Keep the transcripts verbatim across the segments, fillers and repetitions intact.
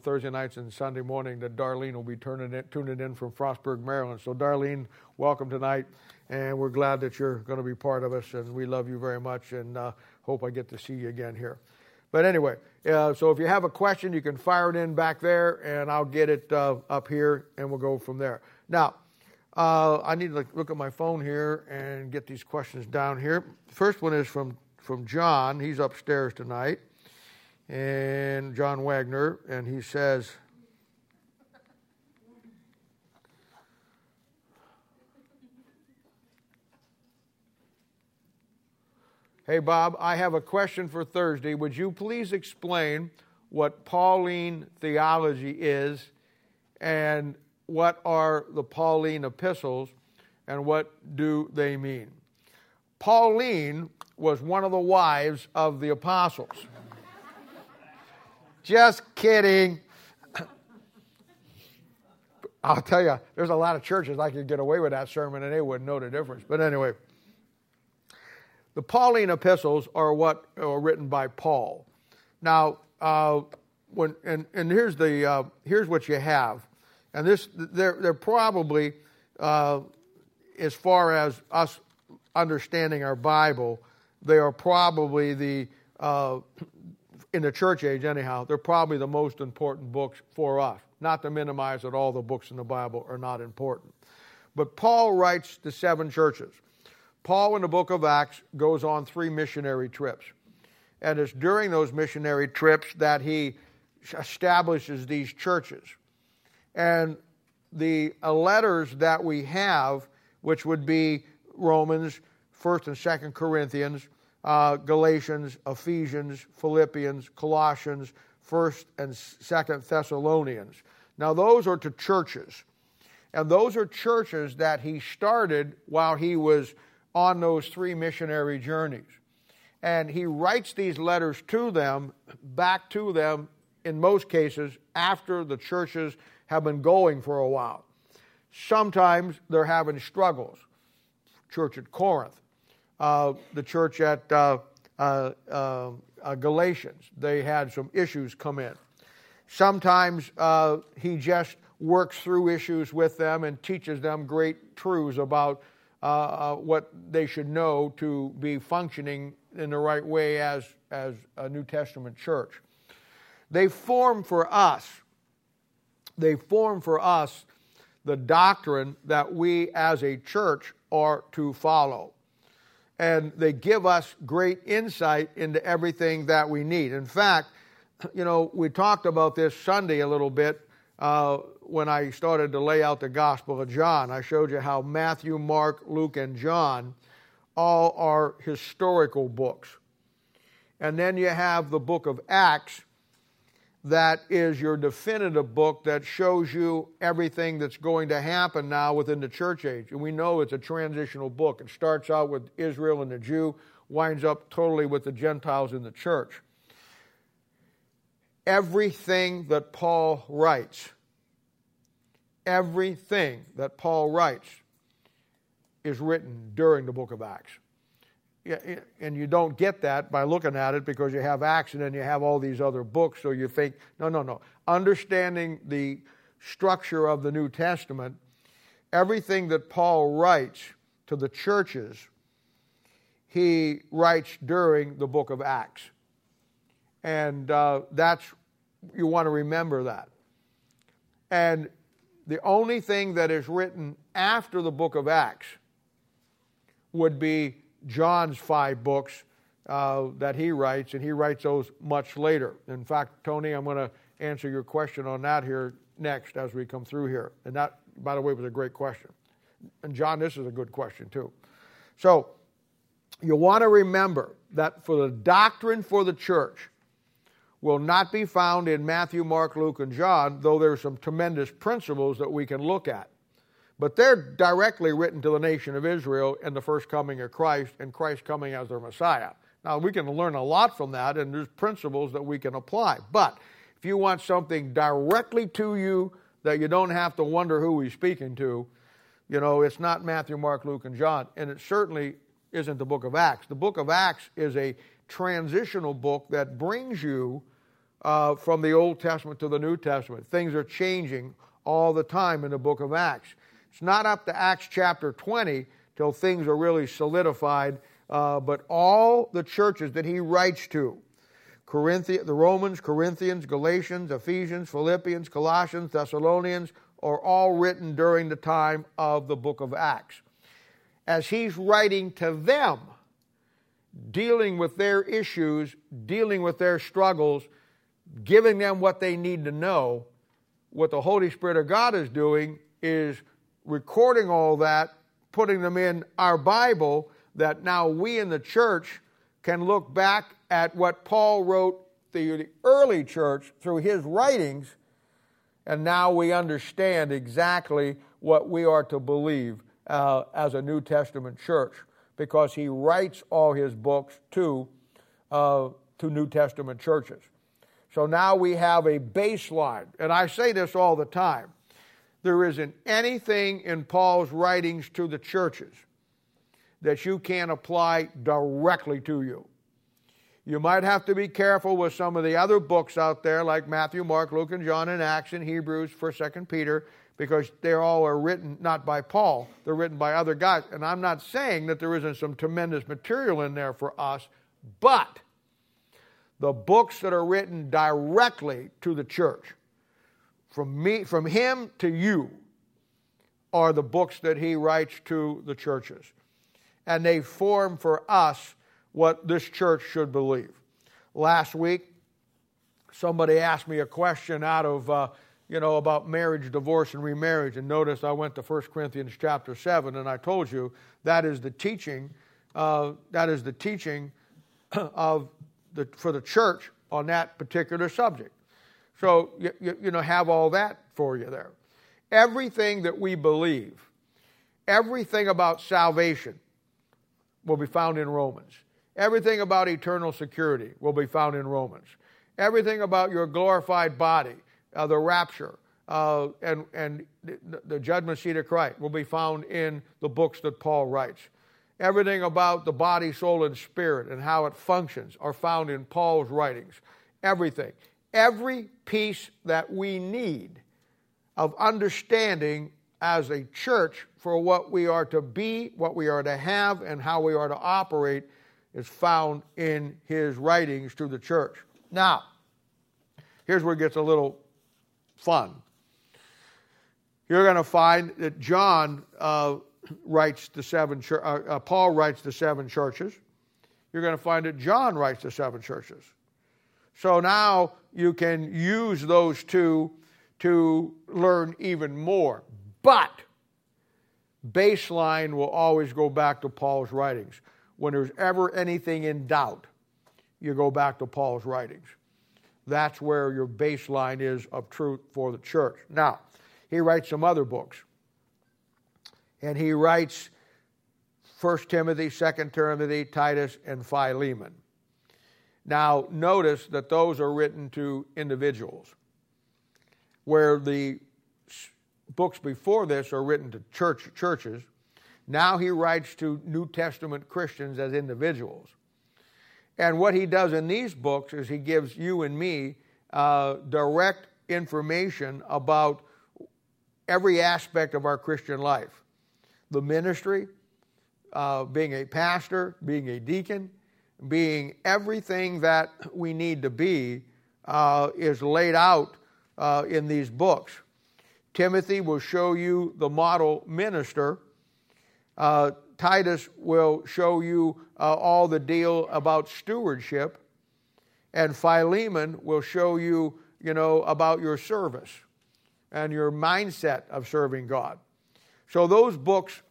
Thursday nights and Sunday morning that Darlene will be turning in, tuning in from Frostburg, Maryland. So Darlene, welcome tonight, and we're glad that you're going to be part of us, and we love you very much, and uh, hope I get to see you again here. But anyway, uh, so if you have a question, you can fire it in back there, and I'll get it uh, up here, and we'll go from there. Now, uh, I need to look at my phone here and get these questions down here. The first one is from, from John. He's upstairs tonight, and John Wagner, and he says, "Hey, Bob, I have a question for Thursday. Would you please explain what Pauline theology is, and what are the Pauline epistles, and what do they mean?" Pauline was one of the wives of the apostles. Just kidding. I'll tell you, there's a lot of churches I could get away with that sermon, and they wouldn't know the difference. But anyway, the Pauline epistles are what are written by Paul. Now, uh, when and, and here's the uh, here's what you have, and this they're they're probably uh, as far as us understanding our Bible, they are probably the uh, in the church age anyhow. They're probably the most important books for us. Not to minimize that all the books in the Bible are not important, but Paul writes to seven churches. Paul in the book of Acts goes on three missionary trips. And it's during those missionary trips that he establishes these churches. And the uh, letters that we have, which would be Romans, First and Second Corinthians, uh, Galatians, Ephesians, Philippians, Colossians, First and Second Thessalonians. Now those are to churches. And those are churches that he started while he was on those three missionary journeys. And he writes these letters to them, back to them, in most cases, after the churches have been going for a while. Sometimes they're having struggles. Church at Corinth, uh, the church at uh, uh, uh, uh, Galatians, they had some issues come in. Sometimes uh, he just works through issues with them and teaches them great truths about Uh, uh, what they should know to be functioning in the right way as, as a New Testament church. They form for us, they form for us the doctrine that we as a church are to follow. And they give us great insight into everything that we need. In fact, you know, we talked about this Sunday a little bit, Uh, when I started to lay out the Gospel of John. I showed you how Matthew, Mark, Luke, and John all are historical books. And then you have the book of Acts that is your definitive book that shows you everything that's going to happen now within the church age. And we know it's a transitional book. It starts out with Israel and the Jew, winds up totally with the Gentiles in the church. Everything that Paul writes, everything that Paul writes is written during the book of Acts. And you don't get that by looking at it because you have Acts and then you have all these other books, so you think, no, no, no. Understanding the structure of the New Testament, everything that Paul writes to the churches, he writes during the book of Acts. And uh, that's, you want to remember that. And the only thing that is written after the book of Acts would be John's five books uh, that he writes, and he writes those much later. In fact, Tony, I'm going to answer your question on that here next as we come through here. And that, by the way, was a great question. And John, this is a good question too. So, you want to remember that for the doctrine for the church, will not be found in Matthew, Mark, Luke, and John, though there's some tremendous principles that we can look at. But they're directly written to the nation of Israel and the first coming of Christ and Christ coming as their Messiah. Now, we can learn a lot from that, and there's principles that we can apply. But if you want something directly to you that you don't have to wonder who he's speaking to, you know, it's not Matthew, Mark, Luke, and John, and it certainly isn't the book of Acts. The book of Acts is a transitional book that brings you uh, from the Old Testament to the New Testament. Things are changing all the time in the book of Acts. It's not up to Acts chapter twenty till things are really solidified, uh, but all the churches that he writes to, Corinthians, the Romans, Corinthians, Galatians, Ephesians, Philippians, Colossians, Thessalonians, are all written during the time of the book of Acts. As he's writing to them, dealing with their issues, dealing with their struggles, giving them what they need to know, what the Holy Spirit of God is doing is recording all that, putting them in our Bible, that now we in the church can look back at what Paul wrote to the early church through his writings, and now we understand exactly what we are to believe uh, as a New Testament church, because he writes all his books to, uh, to New Testament churches. So now we have a baseline, and I say this all the time. There isn't anything in Paul's writings to the churches that you can't apply directly to you. You might have to be careful with some of the other books out there like Matthew, Mark, Luke, and John, and Acts, and Hebrews, First, Second Peter, because they all are written not by Paul. They're written by other guys. And I'm not saying that there isn't some tremendous material in there for us, but the books that are written directly to the church, from me, from him to you, are the books that he writes to the churches. And they form for us what this church should believe. Last week, somebody asked me a question out of, uh, you know, about marriage, divorce, and remarriage. And notice I went to First Corinthians chapter seven, and I told you that is the teaching, uh, that is the teaching of the, for the church on that particular subject. So, you, you, you know, have all that for you there. Everything that we believe, everything about salvation will be found in Romans. Everything about eternal security will be found in Romans. Everything about your glorified body, uh, the rapture, uh, and, and the, the judgment seat of Christ will be found in the books that Paul writes. Everything about the body, soul, and spirit and how it functions are found in Paul's writings. Everything. Every piece that we need of understanding as a church for what we are to be, what we are to have, and how we are to operate is found in his writings to the church. Now, here's where it gets a little fun. You're going to find that John uh, writes the seven, uh, uh, Paul writes the seven churches. You're going to find that John writes the seven churches. So now you can use those two to learn even more. But baseline will always go back to Paul's writings. When there's ever anything in doubt, you go back to Paul's writings. That's where your baseline is of truth for the church. Now, he writes some other books. And he writes First Timothy, Second Timothy, Titus, and Philemon. Now, notice that those are written to individuals, where the books before this are written to church churches. Now he writes to New Testament Christians as individuals. And what he does in these books is he gives you and me uh, direct information about every aspect of our Christian life. The ministry, uh, being a pastor, being a deacon, being everything that we need to be uh, is laid out uh, in these books. Timothy will show you the model minister. Uh, Titus will show you uh, all the deal about stewardship. And Philemon will show you, you know, about your service and your mindset of serving God. So those books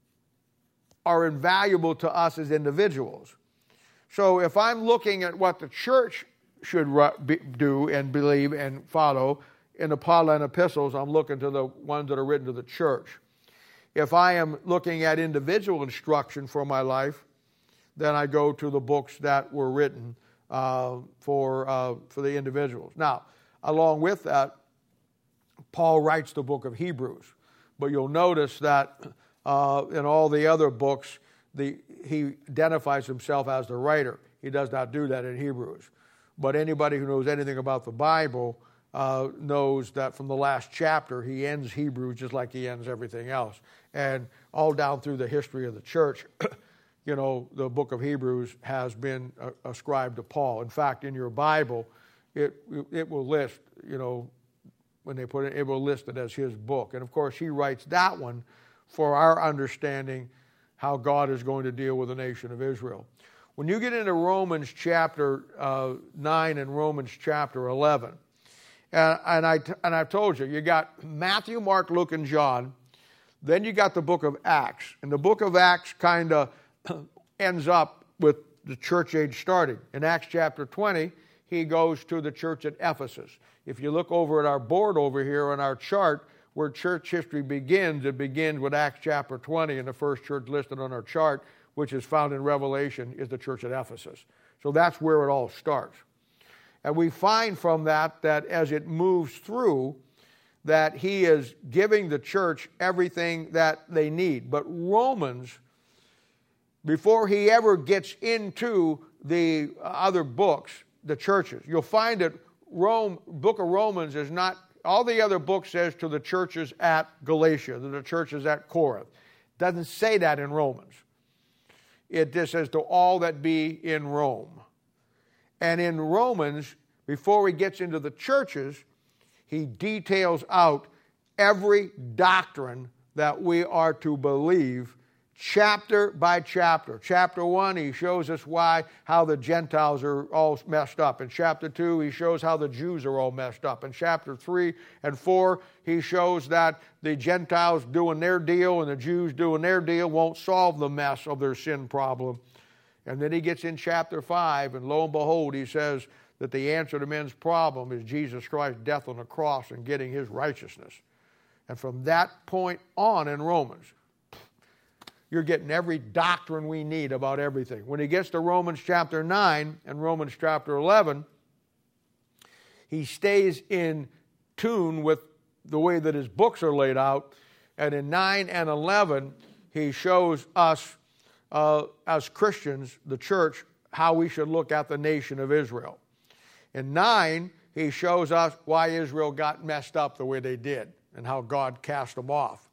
are invaluable to us as individuals. So if I'm looking at what the church should do and believe and follow in the Pauline epistles, I'm looking to the ones that are written to the church. If I am looking at individual instruction for my life, then I go to the books that were written uh, for uh, for the individuals. Now, along with that, Paul writes the book of Hebrews, but you'll notice that uh, in all the other books, the, he identifies himself as the writer. He does not do that in Hebrews. But anybody who knows anything about the Bible uh, knows that from the last chapter, he ends Hebrews just like he ends everything else. And all down through the history of the church, you know, the book of Hebrews has been uh, ascribed to Paul. In fact, in your Bible, it it will list, you know, when they put it, it will list it as his book. And of course, he writes that one for our understanding how God is going to deal with the nation of Israel. When you get into Romans chapter uh, nine and Romans chapter eleven, and, and, I, and I've told you, you got Matthew, Mark, Luke, and John. Then you got the book of Acts. And the book of Acts kind of ends up with the church age starting. In Acts chapter twenty, he goes to the church at Ephesus. If you look over at our board over here on our chart, where church history begins, it begins with Acts chapter twenty, and the first church listed on our chart, which is found in Revelation, is the church at Ephesus. So that's where it all starts. And we find from that that as it moves through, that he is giving the church everything that they need. But Romans, before he ever gets into the other books, the churches, you'll find that Rome, book of Romans is not, all the other books says to the churches at Galatia, to the churches at Corinth. It doesn't say that in Romans. It just says to all that be in Rome. And in Romans, before he gets into the churches, he details out every doctrine that we are to believe chapter by chapter. Chapter one, he shows us why, how the Gentiles are all messed up. In chapter two, he shows how the Jews are all messed up. In chapter three and four, he shows that the Gentiles doing their deal and the Jews doing their deal won't solve the mess of their sin problem. And then he gets in chapter five, and lo and behold, he says that the answer to men's problem is Jesus Christ's death on the cross and getting his righteousness. And from that point on in Romans, you're getting every doctrine we need about everything. When he gets to Romans chapter nine and Romans chapter eleven, he stays in tune with the way that his books are laid out. And in nine and eleven, he shows us uh, as Christians, the church, how we should look at the nation of Israel. In nine, he shows us why Israel got messed up the way they did and how God cast them off.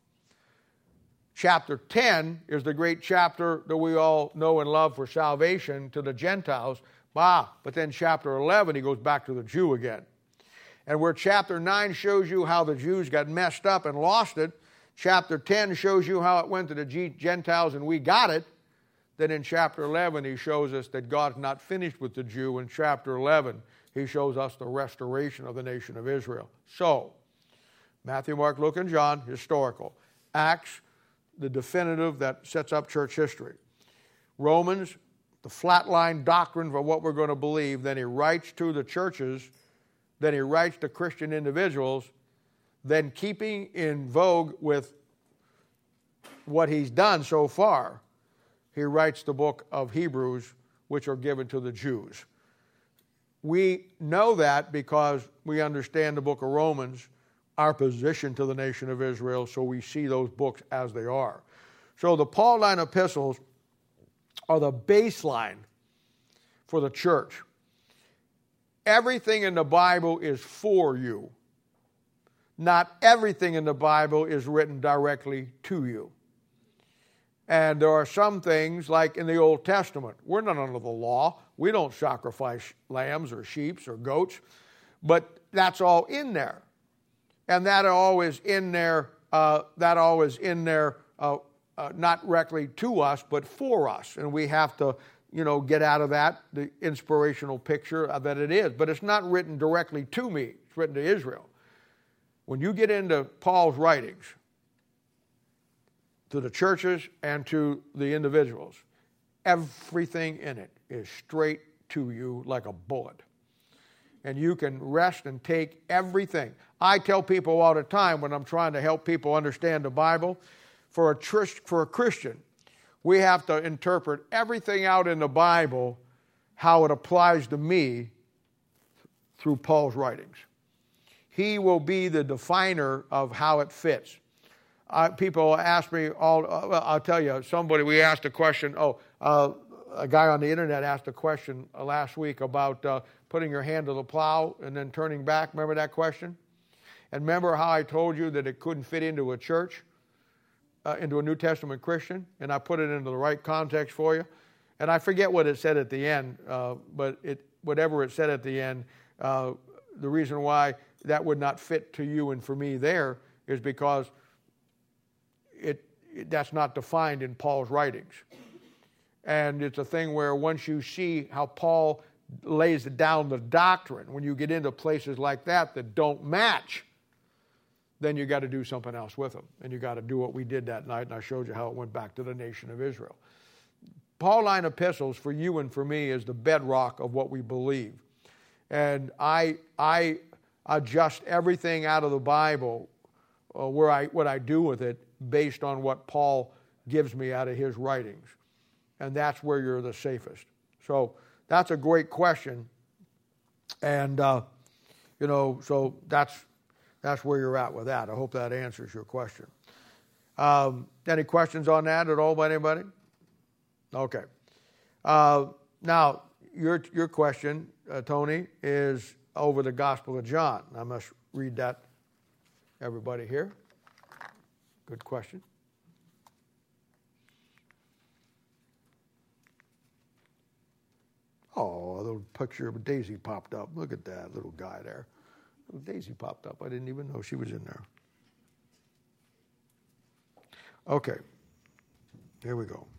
Chapter ten is the great chapter that we all know and love for salvation to the Gentiles. Ah, but then chapter eleven, he goes back to the Jew again. And where chapter nine shows you how the Jews got messed up and lost it, chapter ten shows you how it went to the Gentiles and we got it. Then in chapter eleven, he shows us that God's not finished with the Jew. In chapter eleven, he shows us the restoration of the nation of Israel. So, Matthew, Mark, Luke, and John, historical. Acts, the definitive that sets up church history. Romans, the flatline doctrine for what we're going to believe. Then he writes to the churches. Then he writes to Christian individuals. Then keeping in vogue with what he's done so far, he writes the book of Hebrews, which are given to the Jews. We know that because we understand the book of Romans, our position to the nation of Israel, so we see those books as they are. So the Pauline epistles are the baseline for the church. Everything in the Bible is for you. Not everything in the Bible is written directly to you. And there are some things, like in the Old Testament, we're not under the law. We don't sacrifice lambs or sheep or goats. But that's all in there. And that always in there, uh, that always in there, uh, uh, not directly to us, but for us. And we have to, you know, get out of that the inspirational picture that it is. But it's not written directly to me. It's written to Israel. When you get into Paul's writings, to the churches and to the individuals, everything in it is straight to you like a bullet. And you can rest and take everything. I tell people all the time when I'm trying to help people understand the Bible, for a, tr- for a Christian, we have to interpret everything out in the Bible how it applies to me through Paul's writings. He will be the definer of how it fits. Uh, people ask me all, uh, well, I'll tell you, somebody, we asked a question, oh, uh, a guy on the internet asked a question uh, last week about uh, putting your hand to the plow and then turning back. Remember that question? And remember how I told you that it couldn't fit into a church, uh, into a New Testament Christian? And I put it into the right context for you. And I forget what it said at the end, uh, but it, whatever it said at the end, uh, the reason why that would not fit to you and for me there is because it, it that's not defined in Paul's writings. And it's a thing where once you see how Paul lays down the doctrine, when you get into places like that that don't match, then you got to do something else with them. And you got to do what we did that night, and I showed you how it went back to the nation of Israel. Pauline epistles for you and for me is the bedrock of what we believe. And I I adjust everything out of the Bible, uh, where I what I do with it, based on what Paul gives me out of his writings. And that's where you're the safest. So that's a great question. And, uh, you know, so that's that's where you're at with that. I hope that answers your question. Um, any questions on that at all by anybody? Okay. Uh, now, your your question, uh, Tony, is over the Gospel of John. I must read that, everybody here. Good question. Oh, a little picture of Daisy popped up. Look at that little guy there. Little Daisy popped up. I didn't even know she was in there. Okay. Here we go.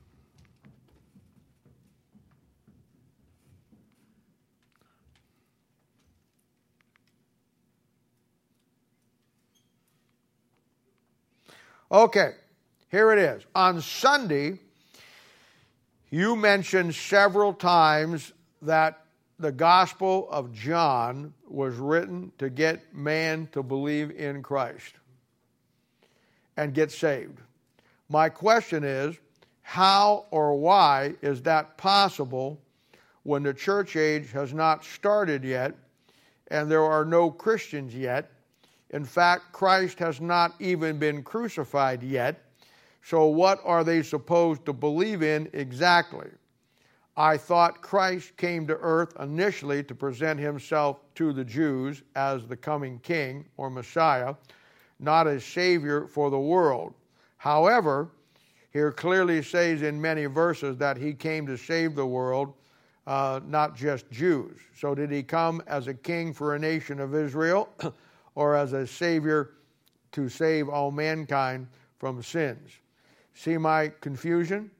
Okay, here it is. On Sunday, you mentioned several times that the Gospel of John was written to get man to believe in Christ and get saved. My question is, how or why is that possible when the church age has not started yet and there are no Christians yet? In fact, Christ has not even been crucified yet. So what are they supposed to believe in exactly? I thought Christ came to earth initially to present himself to the Jews as the coming king or Messiah, not as Savior for the world. However, here clearly says in many verses that he came to save the world, uh, not just Jews. So did he come as a king for a nation of Israel or as a Savior to save all mankind from sins? See my confusion?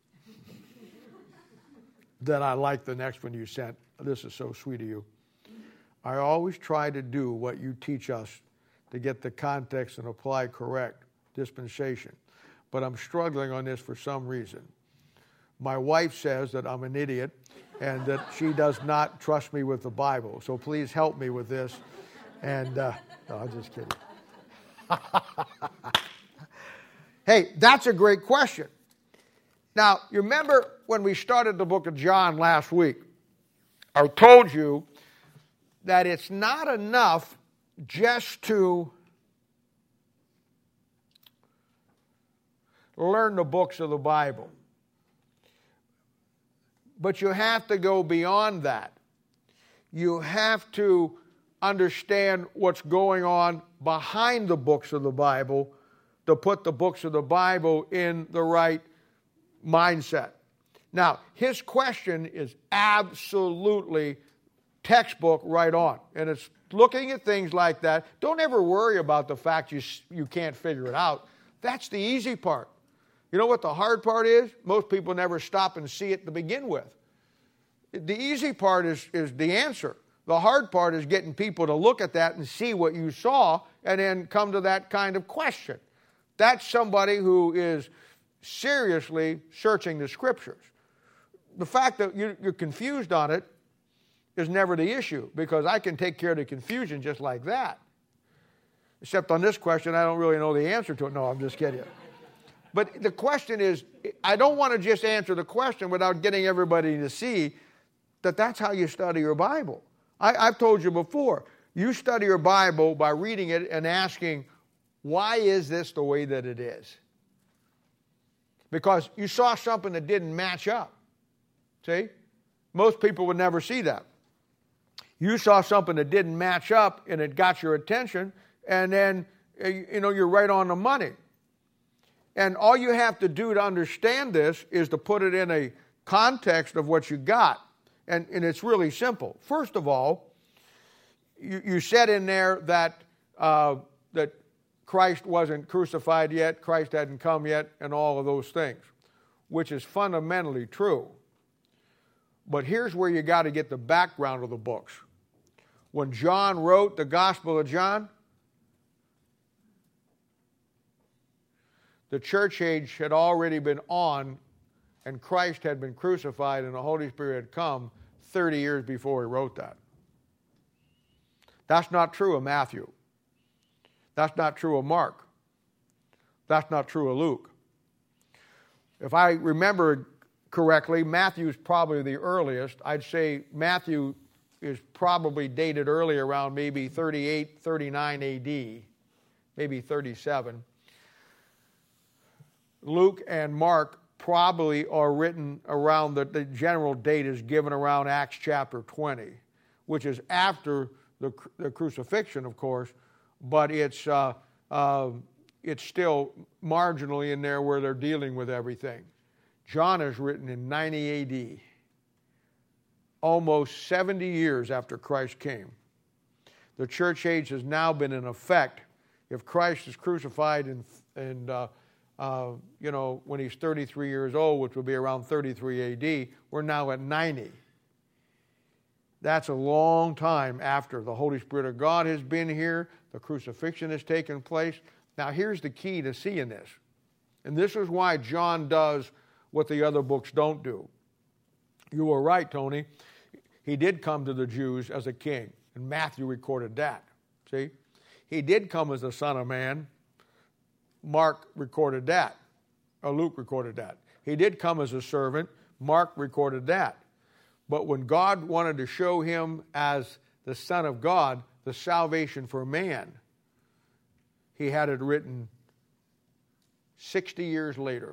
Then I like the next one you sent. This is so sweet of you. I always try to do what you teach us to get the context and apply correct dispensation. But I'm struggling on this for some reason. My wife says that I'm an idiot and that she does not trust me with the Bible. So please help me with this. And, uh, no, I'm just kidding. Hey, that's a great question. Now, you remember when we started the book of John last week, I told you that it's not enough just to learn the books of the Bible. But you have to go beyond that. You have to understand what's going on behind the books of the Bible to put the books of the Bible in the right mindset. Now, his question is absolutely textbook right on. And it's looking at things like that. Don't ever worry about the fact you, you can't figure it out. That's the easy part. You know what the hard part is? Most people never stop and see it to begin with. The easy part is, is the answer. The hard part is getting people to look at that and see what you saw and then come to that kind of question. That's somebody who is seriously searching the Scriptures. The fact that you're confused on it is never the issue, because I can take care of the confusion just like that. Except on this question, I don't really know the answer to it. No, I'm just kidding. But the question is, I don't want to just answer the question without getting everybody to see that that's how you study your Bible. I, I've told you before, you study your Bible by reading it and asking, why is this the way that it is? Because you saw something that didn't match up. See? Most people would never see that. You saw something that didn't match up and it got your attention, and then, you know, you're right on the money. And all you have to do to understand this is to put it in a context of what you got. And, and it's really simple. First of all, you, you said in there that uh, that Christ wasn't crucified yet, Christ hadn't come yet, and all of those things, which is fundamentally true. But here's where you got to get the background of the books. When John wrote the Gospel of John, the church age had already been on, and Christ had been crucified, and the Holy Spirit had come thirty years before he wrote that. That's not true of Matthew. That's not true of Mark. That's not true of Luke. If I remember correctly, Matthew's probably the earliest. I'd say Matthew is probably dated early, around maybe thirty-eight, thirty-nine A D, maybe thirty-seven. Luke and Mark probably are written around, the, the general date is given around Acts chapter twenty, which is after the, the crucifixion, of course, but it's, uh, uh, it's still marginally in there where they're dealing with everything. John is written in ninety A D, almost seventy years after Christ came. The church age has now been in effect. If Christ is crucified in, in uh, uh, you know, when he's thirty-three years old, which would be around thirty-three A D, we're now at ninety. That's a long time after the Holy Spirit of God has been here, the crucifixion has taken place. Now here's the key to seeing this. And this is why John does what the other books don't do. You were right, Tony. He did come to the Jews as a king, and Matthew recorded that. See? He did come as the Son of Man. Mark recorded that. Or Luke recorded that. He did come as a servant. Mark recorded that. But when God wanted to show him as the Son of God, the salvation for man, he had it written sixty years later.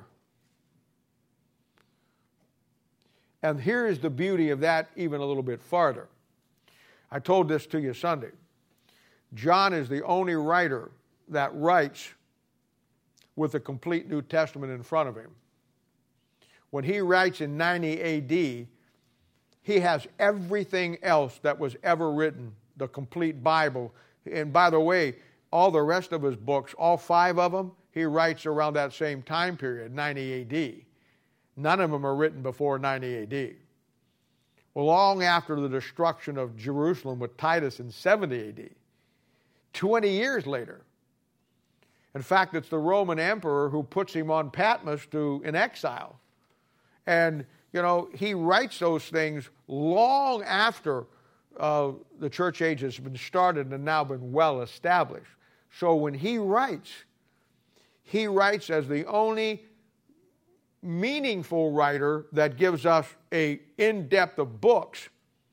And here is the beauty of that even a little bit farther. I told this to you Sunday. John is the only writer that writes with a complete New Testament in front of him. When he writes in ninety A D, he has everything else that was ever written, the complete Bible. And by the way, all the rest of his books, all five of them, he writes around that same time period, ninety A D. None of them are written before ninety A D. Well, long after the destruction of Jerusalem with Titus in seventy A D, twenty years later. In fact, it's the Roman emperor who puts him on Patmos to in exile. And, you know, he writes those things long after uh, the church age has been started and now been well established. So when he writes, he writes as the only meaningful writer that gives us a in-depth of books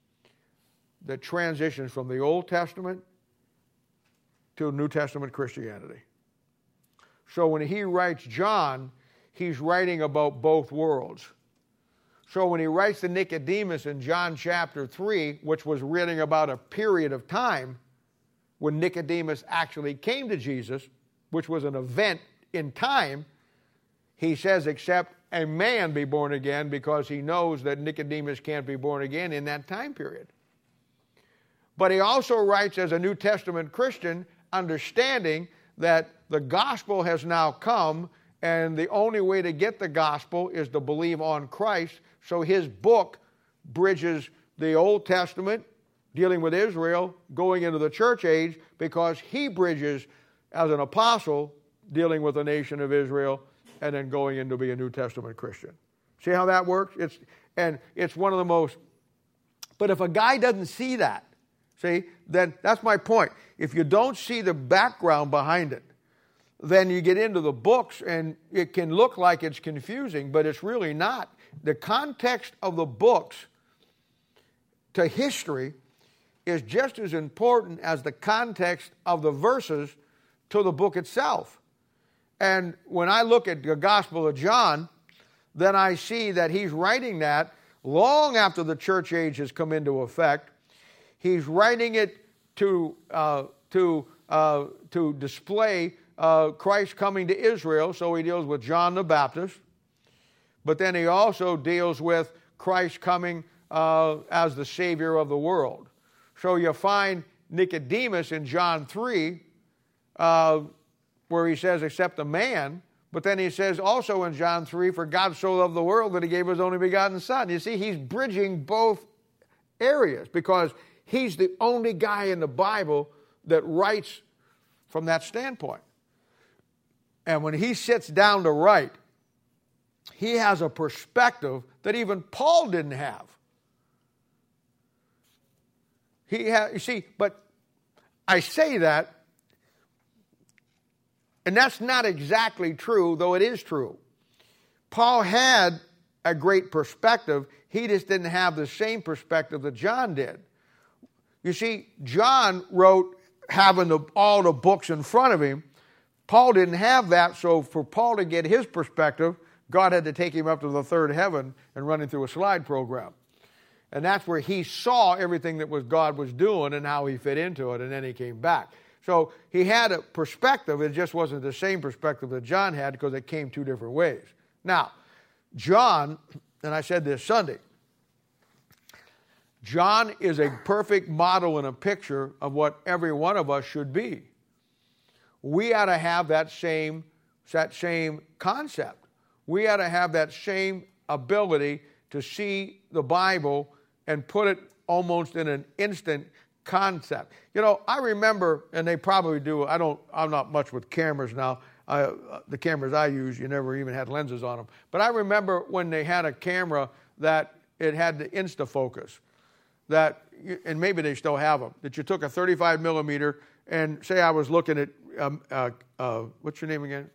that transitions from the Old Testament to New Testament Christianity. So when he writes John, he's writing about both worlds. So when he writes to Nicodemus in John chapter three, which was written about a period of time when Nicodemus actually came to Jesus, which was an event in time, he says, except a man be born again, because he knows that Nicodemus can't be born again in that time period. But he also writes as a New Testament Christian, understanding that the gospel has now come, and the only way to get the gospel is to believe on Christ. So his book bridges the Old Testament, dealing with Israel, going into the church age, because he bridges as an apostle, dealing with the nation of Israel, and then going in to be a New Testament Christian. See how that works? It's and it's one of the most... But if a guy doesn't see that, see, then that's my point. If you don't see the background behind it, then you get into the books and it can look like it's confusing, but it's really not. The context of the books to history is just as important as the context of the verses to the book itself. And when I look at the Gospel of John, then I see that he's writing that long after the church age has come into effect. He's writing it to uh, to uh, to display uh, Christ coming to Israel. So he deals with John the Baptist, but then he also deals with Christ coming uh, as the Savior of the world. So you find Nicodemus in John three, uh, where he says, "Except a man." But then he says also in John three, "For God so loved the world that he gave his only begotten Son." You see, he's bridging both areas because he's the only guy in the Bible that writes from that standpoint. And when he sits down to write, he has a perspective that even Paul didn't have. He ha- you see, but I say that, and that's not exactly true, though it is true. Paul had a great perspective. He just didn't have the same perspective that John did. You see, John wrote having the, all the books in front of him. Paul didn't have that, so for Paul to get his perspective, God had to take him up to the third heaven and run him through a slide program. And that's where he saw everything that was God was doing and how he fit into it, and then he came back. So he had a perspective. It just wasn't the same perspective that John had because it came two different ways. Now, John, and I said this Sunday, John is a perfect model and a picture of what every one of us should be. We ought to have that same, that same concept. We ought to have that same ability to see the Bible and put it almost in an instant concept. You know, I remember, and they probably do, I don't, I'm not much with cameras now. I, the cameras I use, you never even had lenses on them. But I remember when they had a camera that it had the InstaFocus, that, and maybe they still have them, that you took a thirty-five millimeter and say I was looking at, um, uh, uh, what's your name again?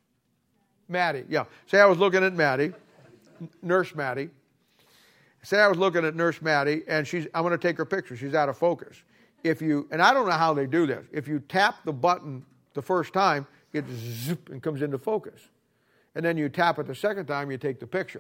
Maddie, yeah. Say I was looking at Maddie, Nurse Maddie. Say I was looking at Nurse Maddie, and she's, I'm going to take her picture. She's out of focus. If you, and I don't know how they do this. If you tap the button the first time, it zip and comes into focus. And then you tap it the second time, you take the picture.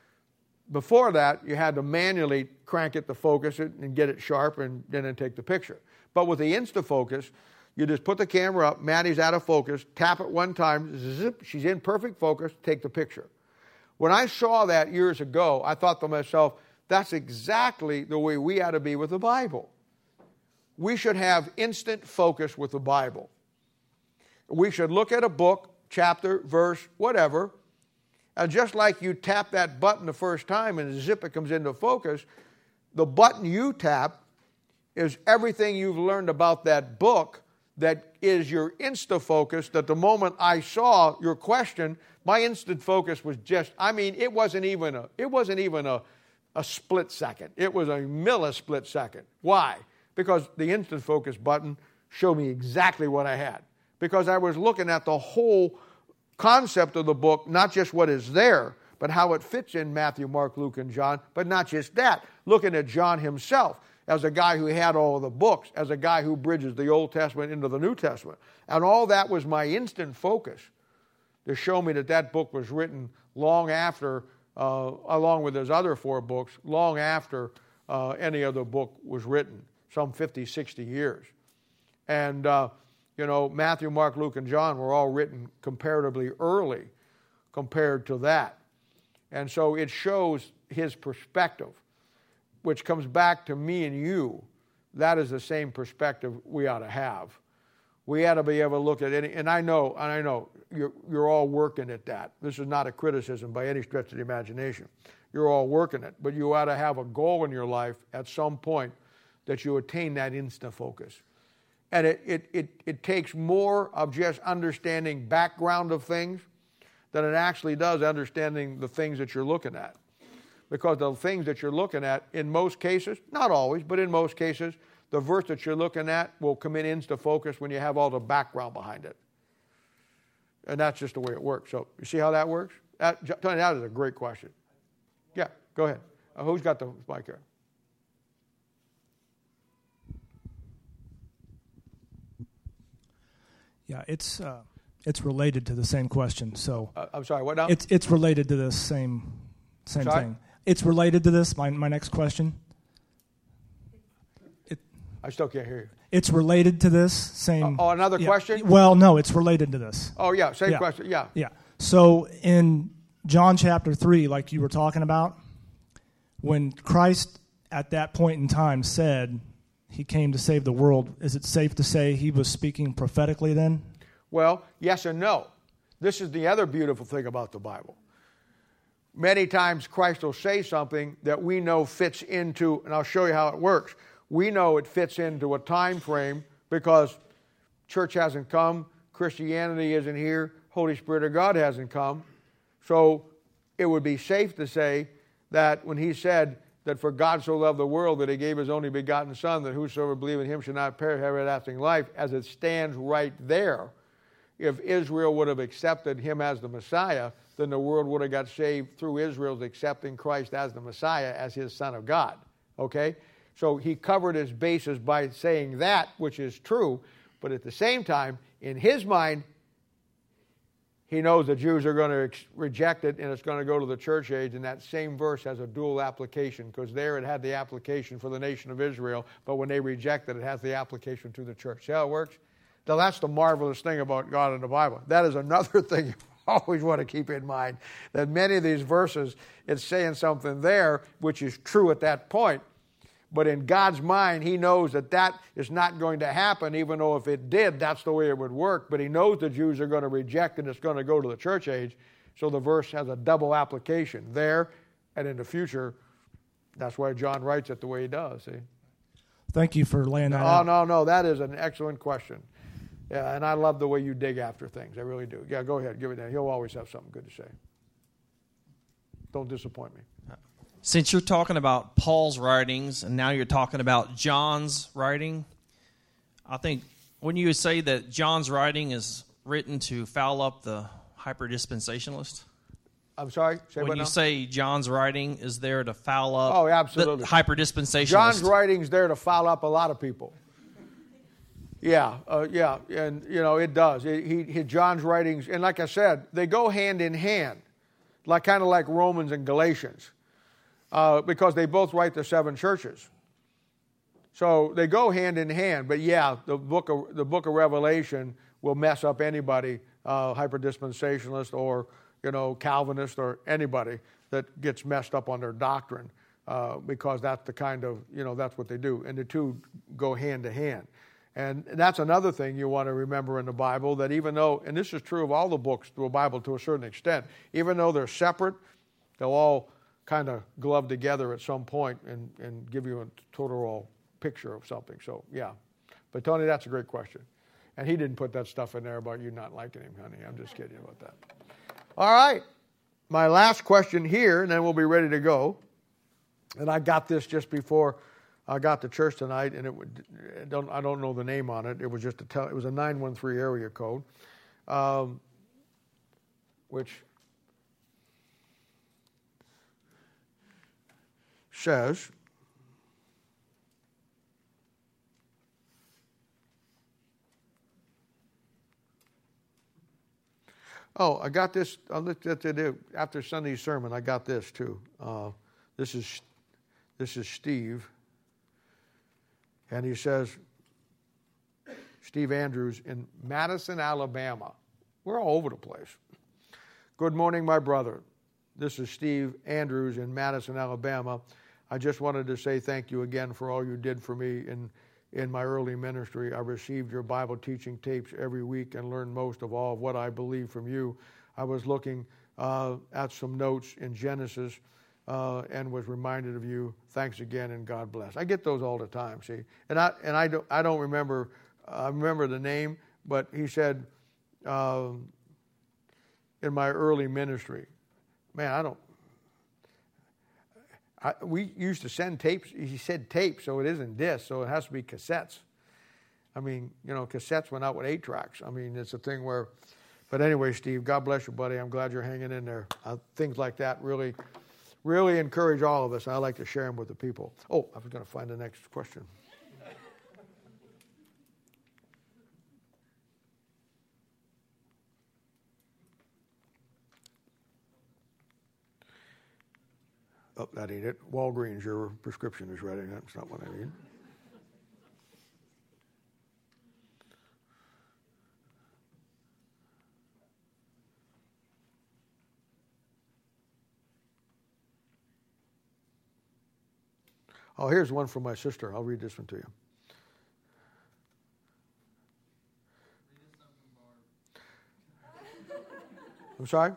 Before that, you had to manually crank it to focus it and get it sharp and then take the picture. But with the InstaFocus, you just put the camera up, Maddie's out of focus, tap it one time, zip, she's in perfect focus, take the picture. When I saw that years ago, I thought to myself, that's exactly the way we ought to be with the Bible. We should have instant focus with the Bible. We should look at a book, chapter, verse, whatever, and just like you tap that button the first time and zip, it comes into focus, the button you tap is everything you've learned about that book that is your InstaFocus, that the moment I saw your question, my instant focus was just, I mean, it wasn't even a, it wasn't even a, a split second. It was a millisplit second. Why? Because the instant focus button showed me exactly what I had. Because I was looking at the whole concept of the book, not just what is there, but how it fits in Matthew, Mark, Luke, and John, but not just that. Looking at John himself as a guy who had all of the books, as a guy who bridges the Old Testament into the New Testament. And all that was my instant focus to show me that that book was written long after, uh, along with his other four books, long after uh, any other book was written, some fifty, sixty years. And, uh, you know, Matthew, Mark, Luke, and John were all written comparatively early compared to that. And so it shows his perspective, which comes back to me and you. That is the same perspective we ought to have. We ought to be able to look at any, and I know, and I know you're, you're all working at that. This is not a criticism by any stretch of the imagination. You're all working it, but you ought to have a goal in your life at some point that you attain that instant focus. And it, it, it, it takes more of just understanding background of things than it actually does understanding the things that you're looking at. Because the things that you're looking at, in most cases, not always, but in most cases, the verse that you're looking at will come in into focus when you have all the background behind it. And that's just the way it works. So you see how that works? That, Tony, that is a great question. Yeah, go ahead. Uh, who's got the mic here? Yeah, it's uh, it's related to the same question. So uh, I'm sorry. What now? It's it's related to this same same thing. It's related to this. My my next question. It, I still can't hear you. It's related to this same. Oh, another yeah. question? Well, no, it's related to this. Oh, yeah, same Yeah. question. Yeah. Yeah. So in John chapter three, like you were talking about, when Christ at that point in time said he came to save the world, is it safe to say he was speaking prophetically then? Well, yes and no. This is the other beautiful thing about the Bible. Many times Christ will say something that we know fits into, and I'll show you how it works. We know it fits into a time frame because church hasn't come, Christianity isn't here, Holy Spirit of God hasn't come. So it would be safe to say that when he said that for God so loved the world that he gave his only begotten Son, that whosoever believe in him should not perish, have everlasting life, as it stands right there, if Israel would have accepted him as the Messiah, then the world would have got saved through Israel's accepting Christ as the Messiah, as his Son of God. Okay? So he covered his bases by saying that, which is true, but at the same time, in his mind, he knows the Jews are going to ex- reject it, and it's going to go to the church age, and that same verse has a dual application, because there it had the application for the nation of Israel, but when they reject it, it has the application to the church. See how it works? Now, that's the marvelous thing about God in the Bible. That is another thing you always want to keep in mind, that many of these verses, it's saying something there which is true at that point, but in God's mind, he knows that that is not going to happen, even though if it did, that's the way it would work. But he knows the Jews are going to reject, and it's going to go to the church age. So the verse has a double application there and in the future. That's why John writes it the way he does. See? Thank you for laying that Oh, out. no, no, that is an excellent question. Yeah, and I love the way you dig after things. I really do. Yeah, go ahead. Give it that. He'll always have something good to say. Don't disappoint me. Since you're talking about Paul's writings and now you're talking about John's writing, I think when you say that John's writing is written to foul up the hyper-dispensationalist, I'm sorry? Say when what you now? say John's writing is there to foul up Oh, absolutely. the hyper-dispensationalist. John's writing's there to foul up a lot of people. Yeah, uh, yeah, and, you know, it does. It, he, he, John's writings, and like I said, they go hand in hand, like kind of like Romans and Galatians. Uh, because they both write the seven churches, so they go hand in hand. But yeah, the book of the book of Revelation will mess up anybody, uh, hyper-dispensationalist or you know Calvinist or anybody that gets messed up on their doctrine, uh, because that's the kind of you know that's what they do, and the two go hand to hand. And that's another thing you want to remember in the Bible, that even though, and this is true of all the books of the Bible to a certain extent, even though they're separate, they'll all kind of glove together at some point and, and give you a total picture of something. So, yeah. But, Tony, that's a great question. And he didn't put that stuff in there about you not liking him, honey. I'm just kidding about that. All right. My last question here, and then we'll be ready to go. And I got this just before I got to church tonight, and it would, I don't, I don't know the name on it. It was just a tell, it was a nine one three area code, um, which says, oh, I got this, I looked at it after Sunday's sermon, I got this too. Uh, this is this is Steve, and he says, Steve Andrews in Madison, Alabama. We're all over the place. Good morning, my brother. This is Steve Andrews in Madison, Alabama. I just wanted to say thank you again for all you did for me in, in my early ministry. I received your Bible teaching tapes every week and learned most of all of what I believe from you. I was looking uh, at some notes in Genesis uh, and was reminded of you. Thanks again, and God bless. I get those all the time, see. And I and I don't I don't remember I remember the name, but he said uh, in my early ministry. Man, I don't. I, we used to send tapes. He said tapes, so it isn't discs, so it has to be cassettes. I mean, you know, cassettes went out with eight tracks. I mean, it's a thing where, but anyway, Steve, God bless you, buddy. I'm glad you're hanging in there. Uh, things like that really, really encourage all of us. I like to share them with the people. Oh, I was going to find the next question. Oh, that ain't it. Walgreens, your prescription is ready. That's not what I mean. Oh, here's one from my sister. I'll read this one to you. I'm sorry?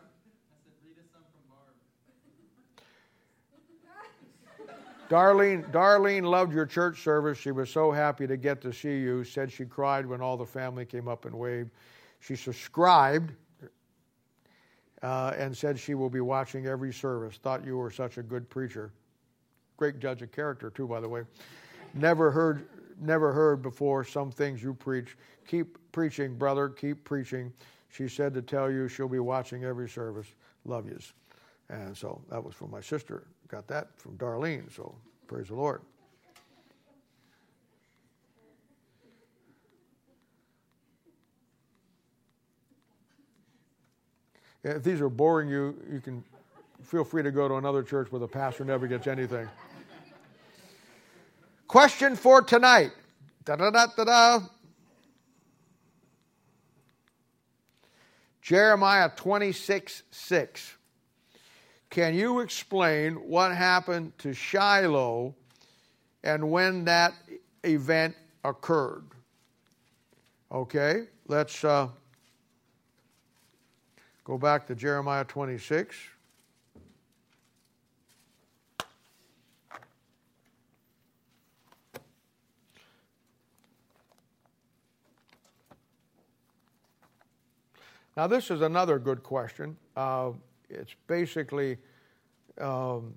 Darlene, Darlene loved your church service. She was so happy to get to see you. Said she cried when all the family came up and waved. She subscribed uh, and said she will be watching every service. Thought you were such a good preacher. Great judge of character, too, by the way. Never heard, never heard before some things you preach. Keep preaching, brother. Keep preaching. She said to tell you she'll be watching every service. Love yous. And so that was from my sister. Got that from Darlene, so praise the Lord. If these are boring you, you can feel free to go to another church where the pastor never gets anything. Question for tonight. Da-da-da-da-da. Jeremiah twenty-six six. Can you explain what happened to Shiloh and when that event occurred? Okay, let's uh, go back to Jeremiah twenty-six. Now, this is another good question. Uh, it's basically, um,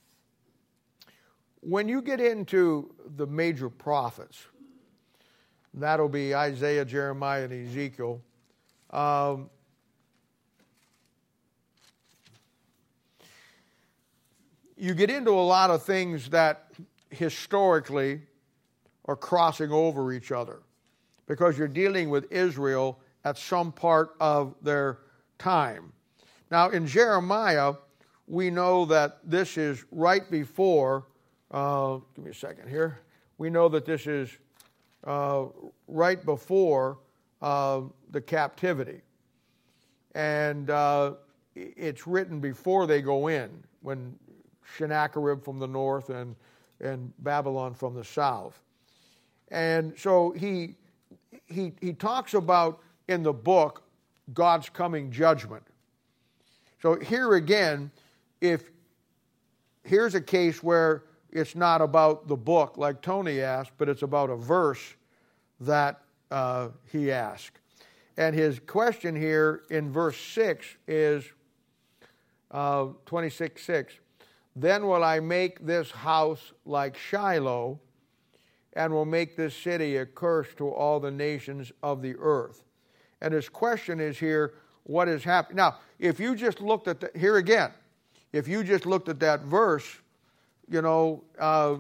when you get into the major prophets, that'll be Isaiah, Jeremiah, and Ezekiel, um, you get into a lot of things that historically are crossing over each other because you're dealing with Israel at some part of their time. Now, in Jeremiah, we know that this is right before, uh, give me a second here, we know that this is uh, right before uh, the captivity. And uh, it's written before they go in, when Sennacherib from the north and, and Babylon from the south. And so he, he, he talks about in the book God's coming judgment. So here again, if here's a case where it's not about the book like Tony asked, but it's about a verse that uh, he asked. And his question here in verse six is uh, twenty-six six. Then will I make this house like Shiloh, and will make this city a curse to all the nations of the earth. And his question is here, what is happening? Now, if you just looked at, the, here again, if you just looked at that verse, you know, uh,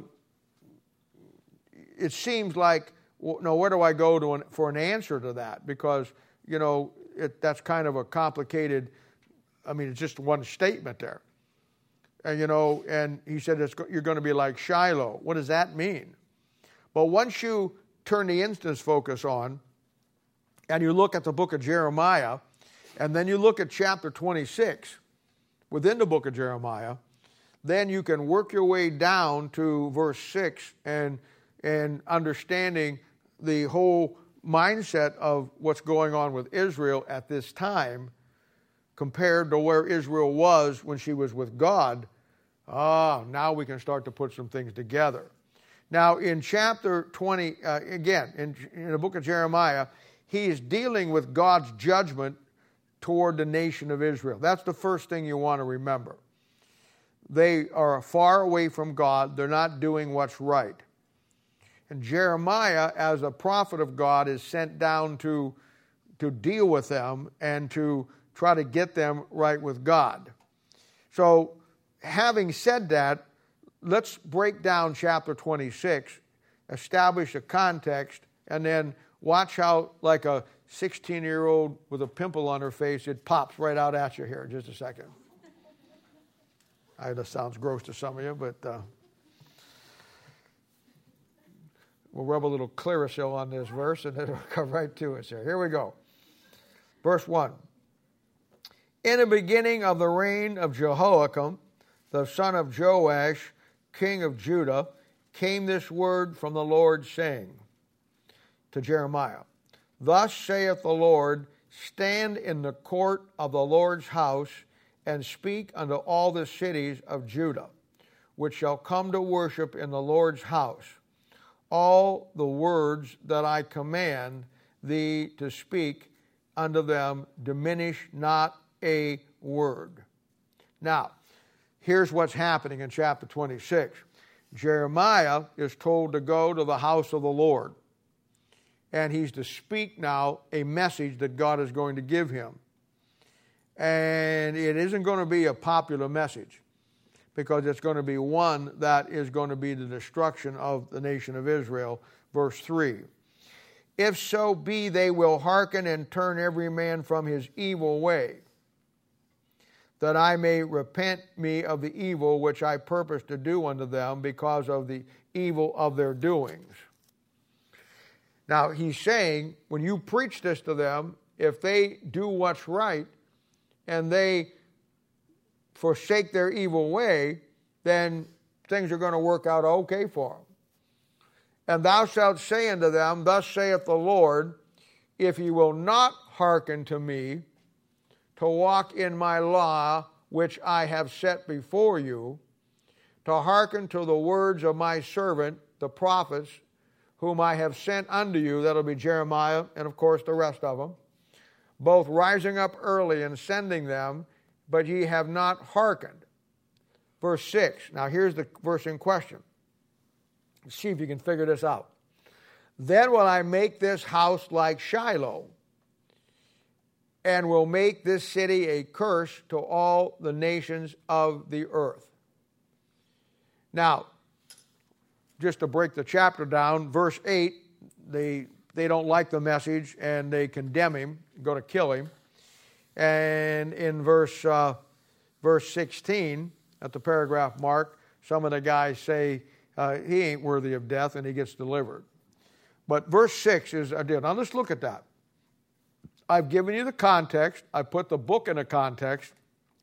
it seems like, well, no, where do I go to an, for an answer to that? Because, you know, it, that's kind of a complicated, I mean, it's just one statement there. And, you know, and he said, it's, you're going to be like Shiloh. What does that mean? But once you turn the instance focus on, and you look at the book of Jeremiah, and then you look at chapter twenty-six within the book of Jeremiah, then you can work your way down to verse six and, and understanding the whole mindset of what's going on with Israel at this time compared to where Israel was when she was with God. Ah, now we can start to put some things together. Now, in chapter twenty, uh, again, in, in the book of Jeremiah, he is dealing with God's judgment toward the nation of Israel. That's the first thing you want to remember. They are far away from God. They're not doing what's right. And Jeremiah, as a prophet of God, is sent down to, to deal with them and to try to get them right with God. So, having said that, let's break down chapter twenty-six, establish a context, and then watch how, like a sixteen-year-old with a pimple on her face, it pops right out at you here in just a second. I know that sounds gross to some of you, but uh, we'll rub a little Clearasil on this verse, and it'll come right to us here. Here we go. Verse one. In the beginning of the reign of Jehoiakim, the son of Joash, king of Judah, came this word from the Lord, saying to Jeremiah, Thus saith the Lord, stand in the court of the Lord's house, and speak unto all the cities of Judah, which shall come to worship in the Lord's house, all the words that I command thee to speak unto them, diminish not a word. Now, here's what's happening in chapter twenty-six. Jeremiah is told to go to the house of the Lord, and he's to speak now a message that God is going to give him. And it isn't going to be a popular message, because it's going to be one that is going to be the destruction of the nation of Israel. Verse three, If so be they will hearken and turn every man from his evil way, that I may repent me of the evil which I purpose to do unto them because of the evil of their doings. Now, he's saying, when you preach this to them, if they do what's right and they forsake their evil way, then things are going to work out okay for them. And thou shalt say unto them, Thus saith the Lord, if ye will not hearken to me, to walk in my law, which I have set before you, to hearken to the words of my servant, the prophets, whom I have sent unto you, that'll be Jeremiah and of course the rest of them, both rising up early and sending them, but ye have not hearkened. Verse six, now here's the verse in question. Let's see if you can figure this out. Then will I make this house like Shiloh, and will make this city a curse to all the nations of the earth. Now, just to break the chapter down, verse eight, they, they don't like the message and they condemn him, go to kill him. And in verse, uh, verse sixteen, at the paragraph mark, some of the guys say uh, he ain't worthy of death, and he gets delivered. But verse six is a deal. Now let's look at that. I've given you the context. I put the book in a context.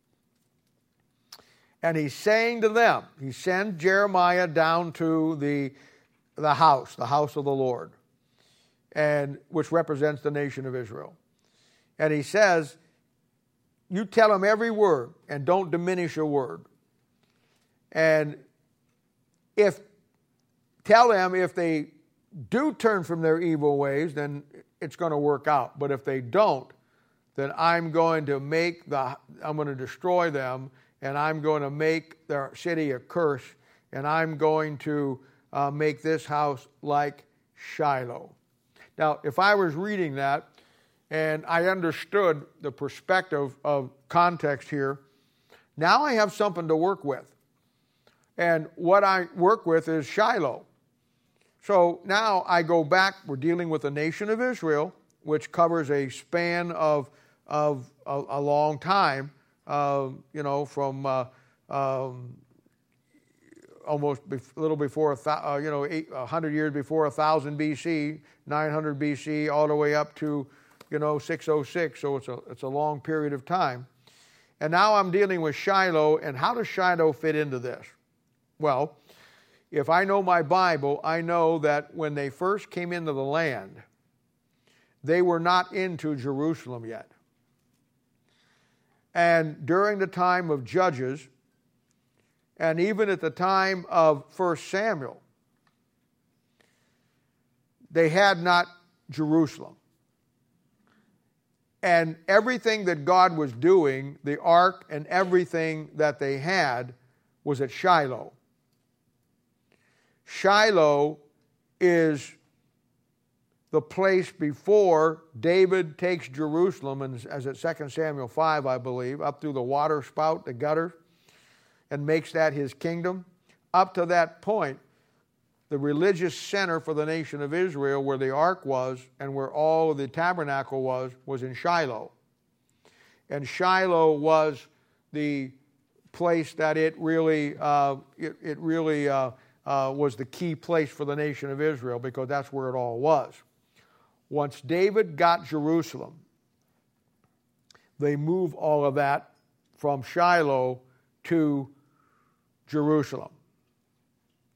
And he's saying to them, he sends Jeremiah down to the, the house, the house of the Lord, and which represents the nation of Israel. And he says, you tell them every word and don't diminish a word. And if tell them if they do turn from their evil ways, then it's going to work out. But if they don't, then I'm going to make the, I'm going to destroy them, and I'm going to make their city a curse, and I'm going to uh, make this house like Shiloh. Now, if I was reading that, and I understood the perspective of context here, now I have something to work with. And what I work with is Shiloh. So now I go back, we're dealing with the nation of Israel, which covers a span of, of a, a long time, uh, you know, from uh, um, almost a little before, a th- uh, you know, eight, one hundred years before one thousand B C, nine hundred B C, all the way up to, you know, six oh six, so it's a, it's a long period of time. And now I'm dealing with Shiloh, and how does Shiloh fit into this? Well, if I know my Bible, I know that when they first came into the land, they were not into Jerusalem yet. And during the time of Judges, and even at the time of First Samuel, they had not Jerusalem. And everything that God was doing, the ark and everything that they had, was at Shiloh. Shiloh is the place before David takes Jerusalem, and as at Second Samuel five, I believe, up through the water spout, the gutter, and makes that his kingdom. Up to that point, the religious center for the nation of Israel, where the ark was and where all of the tabernacle was, was in Shiloh. And Shiloh was the place that it really, uh, it, it really uh, uh, was the key place for the nation of Israel, because that's where it all was. Once David got Jerusalem, they move all of that from Shiloh to Jerusalem.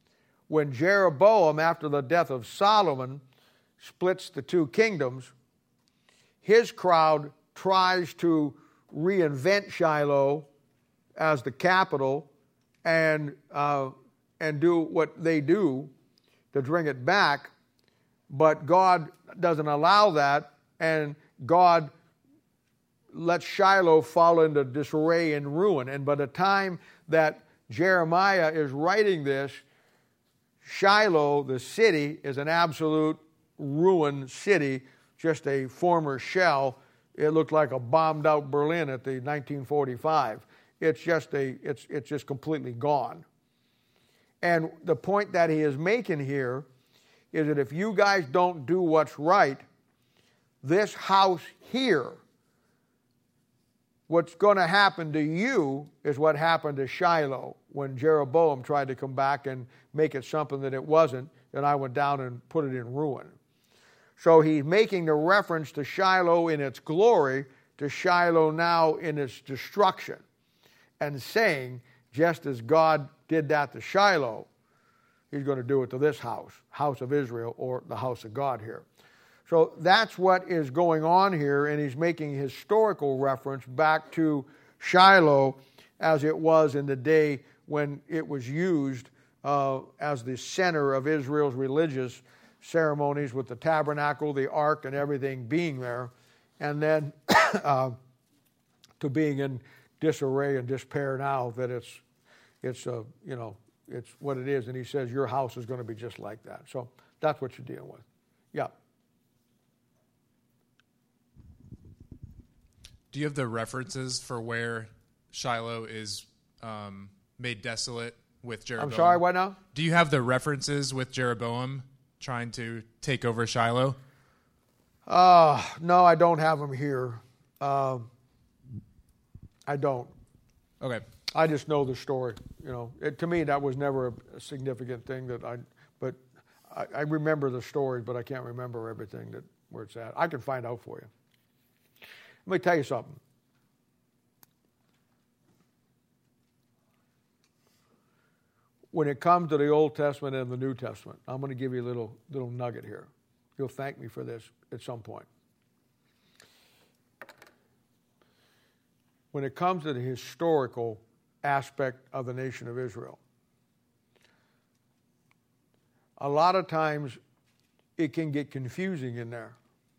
when Jeroboam, after the death of Solomon, splits the two kingdoms, his crowd tries to reinvent Shiloh as the capital and uh, and do what they do to bring it back, but God doesn't allow that, and God lets Shiloh fall into disarray and ruin. And by the time that Jeremiah is writing this, Shiloh, the city, is an absolute ruined city, just a former shell. It looked like a bombed out Berlin at the nineteen forty-five. It's just a it's it's just completely gone. And the point that he is making here is that if you guys don't do what's right, this house here, what's going to happen to you is what happened to Shiloh when Jeroboam tried to come back and make it something that it wasn't, and I went down and put it in ruin. So he's making the reference to Shiloh in its glory to Shiloh now in its destruction, and saying, just as God did that to Shiloh, he's going to do it to this house, house of Israel, or the house of God here. So that's what is going on here, and he's making historical reference back to Shiloh as it was in the day when it was used uh, as the center of Israel's religious ceremonies, with the tabernacle, the ark, and everything being there, and then uh, to being in disarray and despair now that it's, it's uh, you know, it's what it is. And he says your house is going to be just like that. So that's what you're dealing with. Yeah. Do you have the references for where Shiloh is um, made desolate with Jeroboam? I'm sorry, what now? Do you have the references with Jeroboam trying to take over Shiloh? Uh, no, I don't have them here. Uh, I don't. Okay. I just know the story. You know, it, to me, that was never a, a significant thing that I, but I, I remember the story, but I can't remember everything that where it's at. I can find out for you. Let me tell you something. When it comes to the Old Testament and the New Testament, I'm going to give you a little little nugget here. You'll thank me for this at some point. When it comes to the historical aspect of the nation of Israel, a lot of times it can get confusing in there.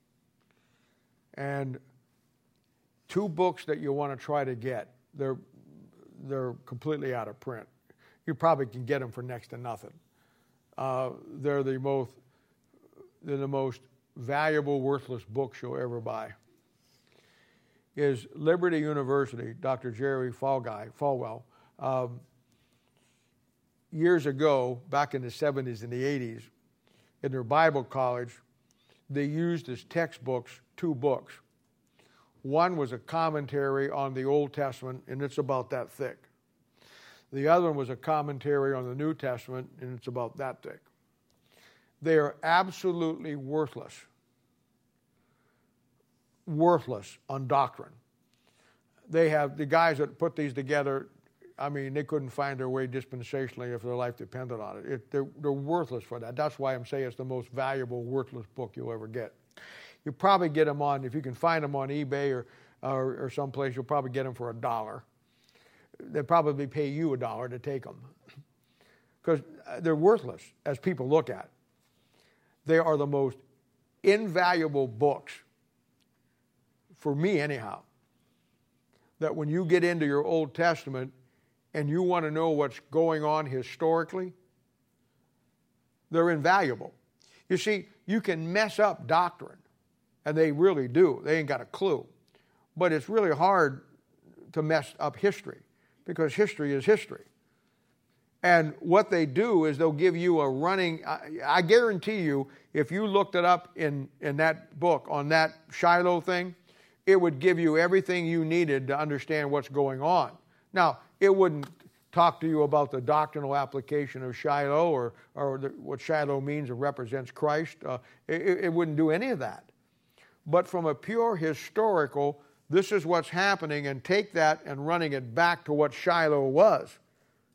And two books that you want to try to get, they're they're completely out of print. You probably can get them for next to nothing. Uh, they're the most they're the most valuable, worthless books you'll ever buy. Is Liberty University, Doctor Jerry Falguy, Falwell, um, years ago, back in the seventies and the eighties, in their Bible college, they used as textbooks two books. One was a commentary on the Old Testament, and it's about that thick. The other one was a commentary on the New Testament, and it's about that thick. They are absolutely worthless. Worthless on doctrine. They have, the guys that put these together, I mean, they couldn't find their way dispensationally if their life depended on it. it they're, they're worthless for that. That's why I'm saying it's the most valuable, worthless book you'll ever get. You probably get them on, if you can find them on eBay or, or, or someplace, you'll probably get them for a dollar. They'll probably pay you a dollar to take them. Because they're worthless as people look at. They are the most invaluable books, for me anyhow, that when you get into your Old Testament and you want to know what's going on historically, they're invaluable. You see, you can mess up doctrine, and they really do. They ain't got a clue. But it's really hard to mess up history, because history is history. And what they do is they'll give you a running, I, I guarantee you, if you looked it up in, in that book on that Shiloh thing, it would give you everything you needed to understand what's going on. Now, it wouldn't talk to you about the doctrinal application of Shiloh or, or the, what Shiloh means and represents Christ. Uh, it, it wouldn't do any of that. But from a pure historical, this is what's happening, and take that and running it back to what Shiloh was.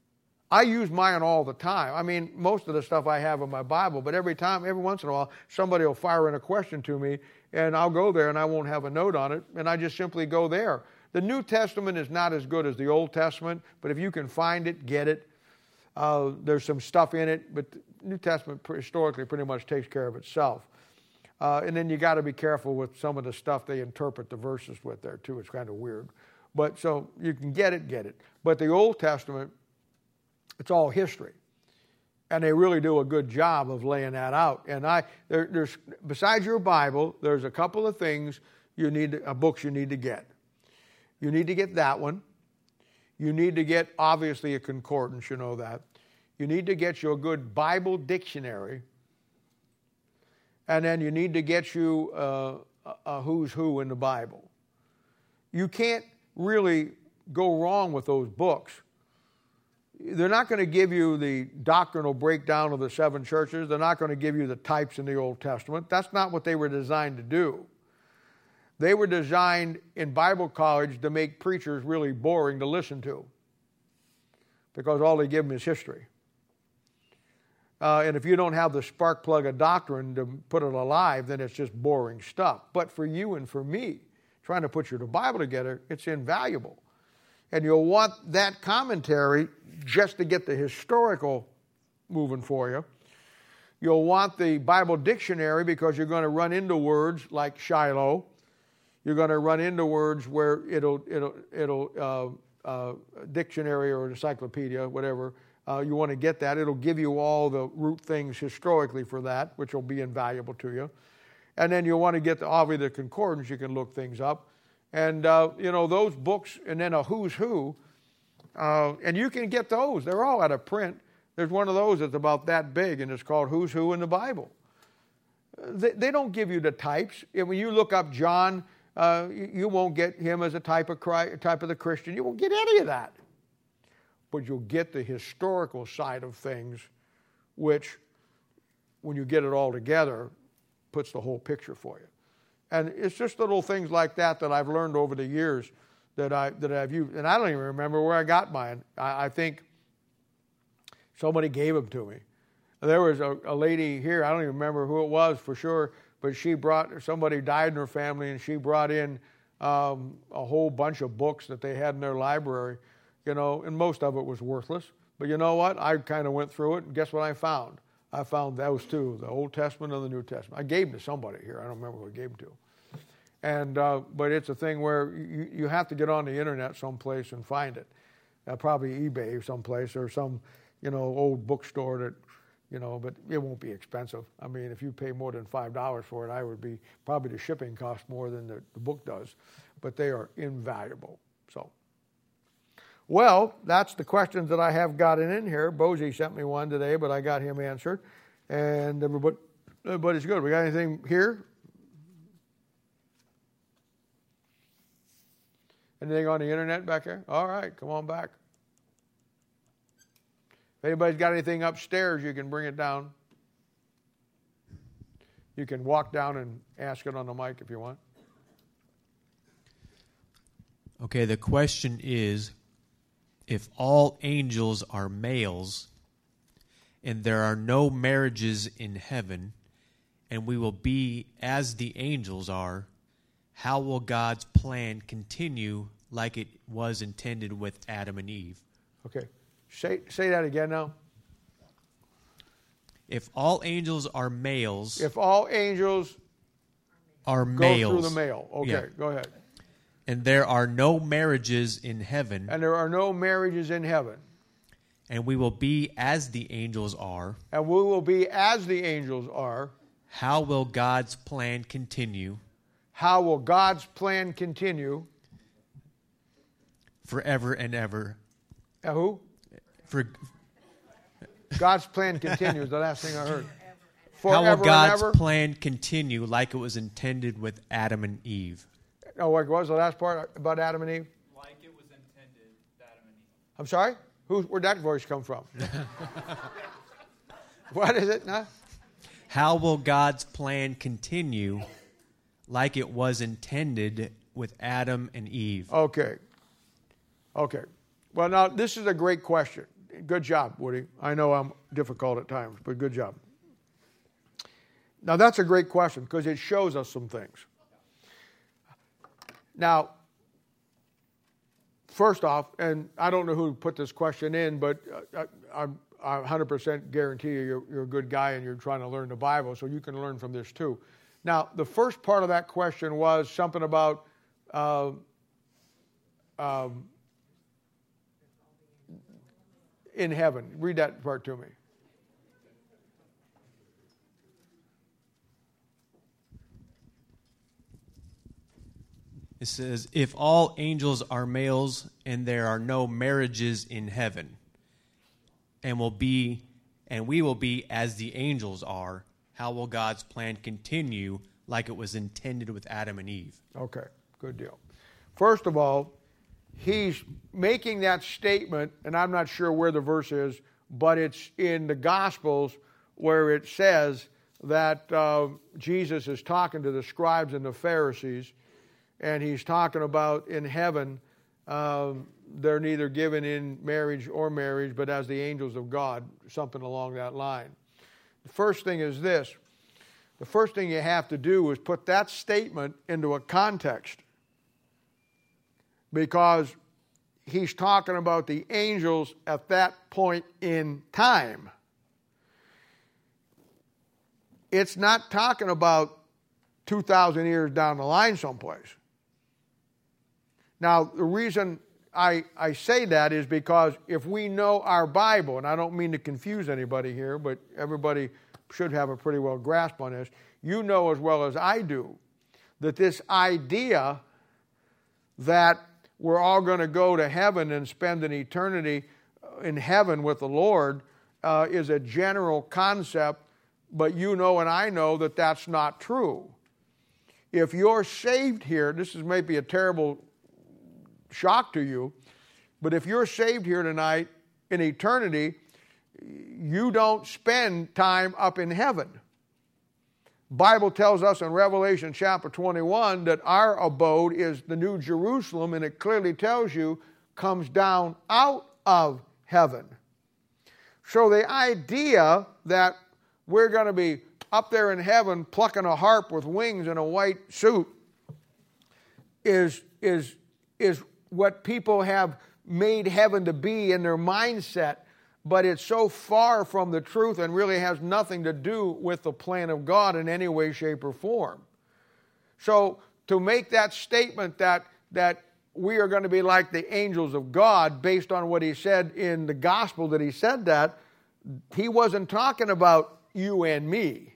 I use mine all the time. I mean, most of the stuff I have in my Bible, but every time, every once in a while, somebody will fire in a question to me, and I'll go there and I won't have a note on it, and I just simply go there. The New Testament is not as good as the Old Testament, but if you can find it, get it. Uh, there's some stuff in it, but the New Testament historically pretty much takes care of itself. Uh, and then you got to be careful with some of the stuff they interpret the verses with there too. It's kind of weird. But so you can get it, get it. But the Old Testament, it's all history. And they really do a good job of laying that out. And I, there, there's, besides your Bible, there's a couple of things you need, to, uh, books you need to get. You need to get that one. You need to get, obviously, a concordance, you know that. You need to get you a good Bible dictionary. And then you need to get you uh, a, a who's who in the Bible. You can't really go wrong with those books. They're not going to give you the doctrinal breakdown of the seven churches. They're not going to give you the types in the Old Testament. That's not what they were designed to do. They were designed in Bible college to make preachers really boring to listen to, because all they give them is history. Uh, and if you don't have the spark plug of doctrine to put it alive, then it's just boring stuff. But for you and for me, trying to put your Bible together, it's invaluable. And you'll want that commentary just to get the historical moving for you. You'll want the Bible dictionary because you're going to run into words like Shiloh. You're going to run into words where it'll, it'll, it'll uh, uh, dictionary or encyclopedia, whatever. Uh, you want to get that. It'll give you all the root things historically for that, which will be invaluable to you. And then you'll want to get the, obviously the concordance. You can look things up. And, uh, you know, those books, and then a who's who, uh, and you can get those. They're all out of print. There's one of those that's about that big, and it's called Who's Who in the Bible. They, they don't give you the types. And when you look up John, uh, you, you won't get him as a type of Christ, type of the Christian. You won't get any of that. But you'll get the historical side of things, which, when you get it all together, puts the whole picture for you. And it's just little things like that that I've learned over the years that, I, that I've used. And I don't even remember where I got mine. I, I think somebody gave them to me. There was a, a lady here, I don't even remember who it was for sure, but she brought, somebody died in her family, and she brought in um, a whole bunch of books that they had in their library, you know, and most of it was worthless. But you know what? I kind of went through it, and guess what I found? I found those two, the Old Testament and the New Testament. I gave them to somebody here. I don't remember who I gave them to. And uh, but it's a thing where you, you have to get on the internet someplace and find it. Uh, probably eBay someplace or some, you know, old bookstore that, you know, but it won't be expensive. I mean, if you pay more than five dollars for it, I would be, probably the shipping costs more than the, the book does. But they are invaluable. So, well, that's the questions that I have gotten in here. Bozy sent me one today, but I got him answered. And everybody, everybody's good. We got anything here? Anything on the internet back there? All right, come on back. If anybody's got anything upstairs, you can bring it down. You can walk down and ask it on the mic if you want. Okay, the question is, if all angels are males and there are no marriages in heaven and we will be as the angels are, how will God's plan continue like it was intended with Adam and Eve? Okay. Say say that again now. If all angels are males... If all angels are go males, through the male. Okay, yeah. Go ahead. And there are no marriages in heaven. And there are no marriages in heaven. And we will be as the angels are. And we will be as the angels are. How will God's plan continue? How will God's plan continue? Forever and ever. Uh, who? For God's plan continues, the last thing I heard. How Forever will God's and ever? plan continue like it was intended with Adam and Eve? Oh, what was the last part about Adam and Eve? Like it was intended, Adam and Eve. I'm sorry? Who, where'd that voice come from? What is it? Huh? How will God's plan continue like it was intended with Adam and Eve? Okay. Okay. Well, now, this is a great question. Good job, Woody. I know I'm difficult at times, but good job. Now, that's a great question because it shows us some things. Now, first off, and I don't know who put this question in, but I, I, I one hundred percent guarantee you you're, you're a good guy and you're trying to learn the Bible, so you can learn from this too. Now, the first part of that question was something about uh, um, in heaven. Read that part to me. It says, if all angels are males and there are no marriages in heaven, and will be, and we will be as the angels are, how will God's plan continue like it was intended with Adam and Eve? Okay, good deal. First of all, he's making that statement, and I'm not sure where the verse is, but it's in the Gospels where it says that uh, Jesus is talking to the scribes and the Pharisees, and he's talking about in heaven, um, they're neither given in marriage or marriage, but as the angels of God, something along that line. The first thing is this. The first thing you have to do is put that statement into a context, because he's talking about the angels at that point in time. It's not talking about two thousand years down the line someplace. Now, the reason I, I say that is because if we know our Bible, and I don't mean to confuse anybody here, but everybody should have a pretty well grasp on this, you know as well as I do that this idea that we're all going to go to heaven and spend an eternity in heaven with the Lord uh, is a general concept, but you know and I know that that's not true. If you're saved here, this is maybe a terrible shock to you, but if you're saved here tonight in eternity, you don't spend time up in heaven. Bible tells us in Revelation chapter twenty-one that our abode is the New Jerusalem, and it clearly tells you comes down out of heaven. So the idea that we're going to be up there in heaven plucking a harp with wings in a white suit is, is, is what people have made heaven to be in their mindset, but it's so far from the truth and really has nothing to do with the plan of God in any way, shape, or form. So to make that statement that, that we are going to be like the angels of God based on what he said in the gospel that he said that, he wasn't talking about you and me.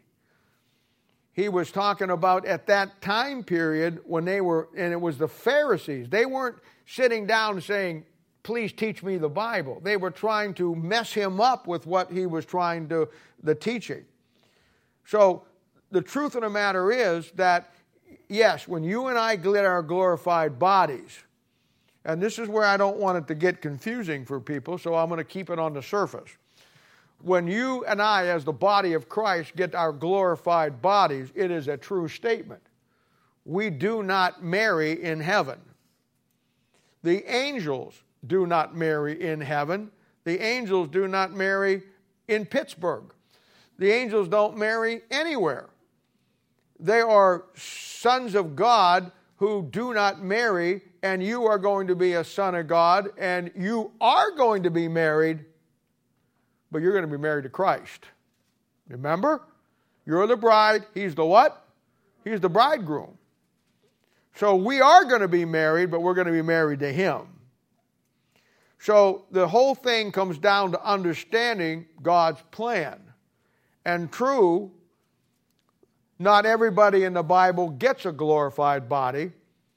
He was talking about at that time period when they were, and it was the Pharisees. They weren't sitting down saying, please teach me the Bible. They were trying to mess him up with what he was trying to, the teaching. So the truth of the matter is that, yes, when you and I get our glorified bodies, and this is where I don't want it to get confusing for people, so I'm going to keep it on the surface. When you and I, as the body of Christ, get our glorified bodies, it is a true statement. We do not marry in heaven. The angels do not marry in heaven. The angels do not marry in Pittsburgh. The angels don't marry anywhere. They are sons of God who do not marry, and you are going to be a son of God, and you are going to be married, but you're going to be married to Christ. Remember? You're the bride. He's the what? He's the bridegroom. So we are going to be married, but we're going to be married to him. So the whole thing comes down to understanding God's plan. And true, not everybody in the Bible gets a glorified body.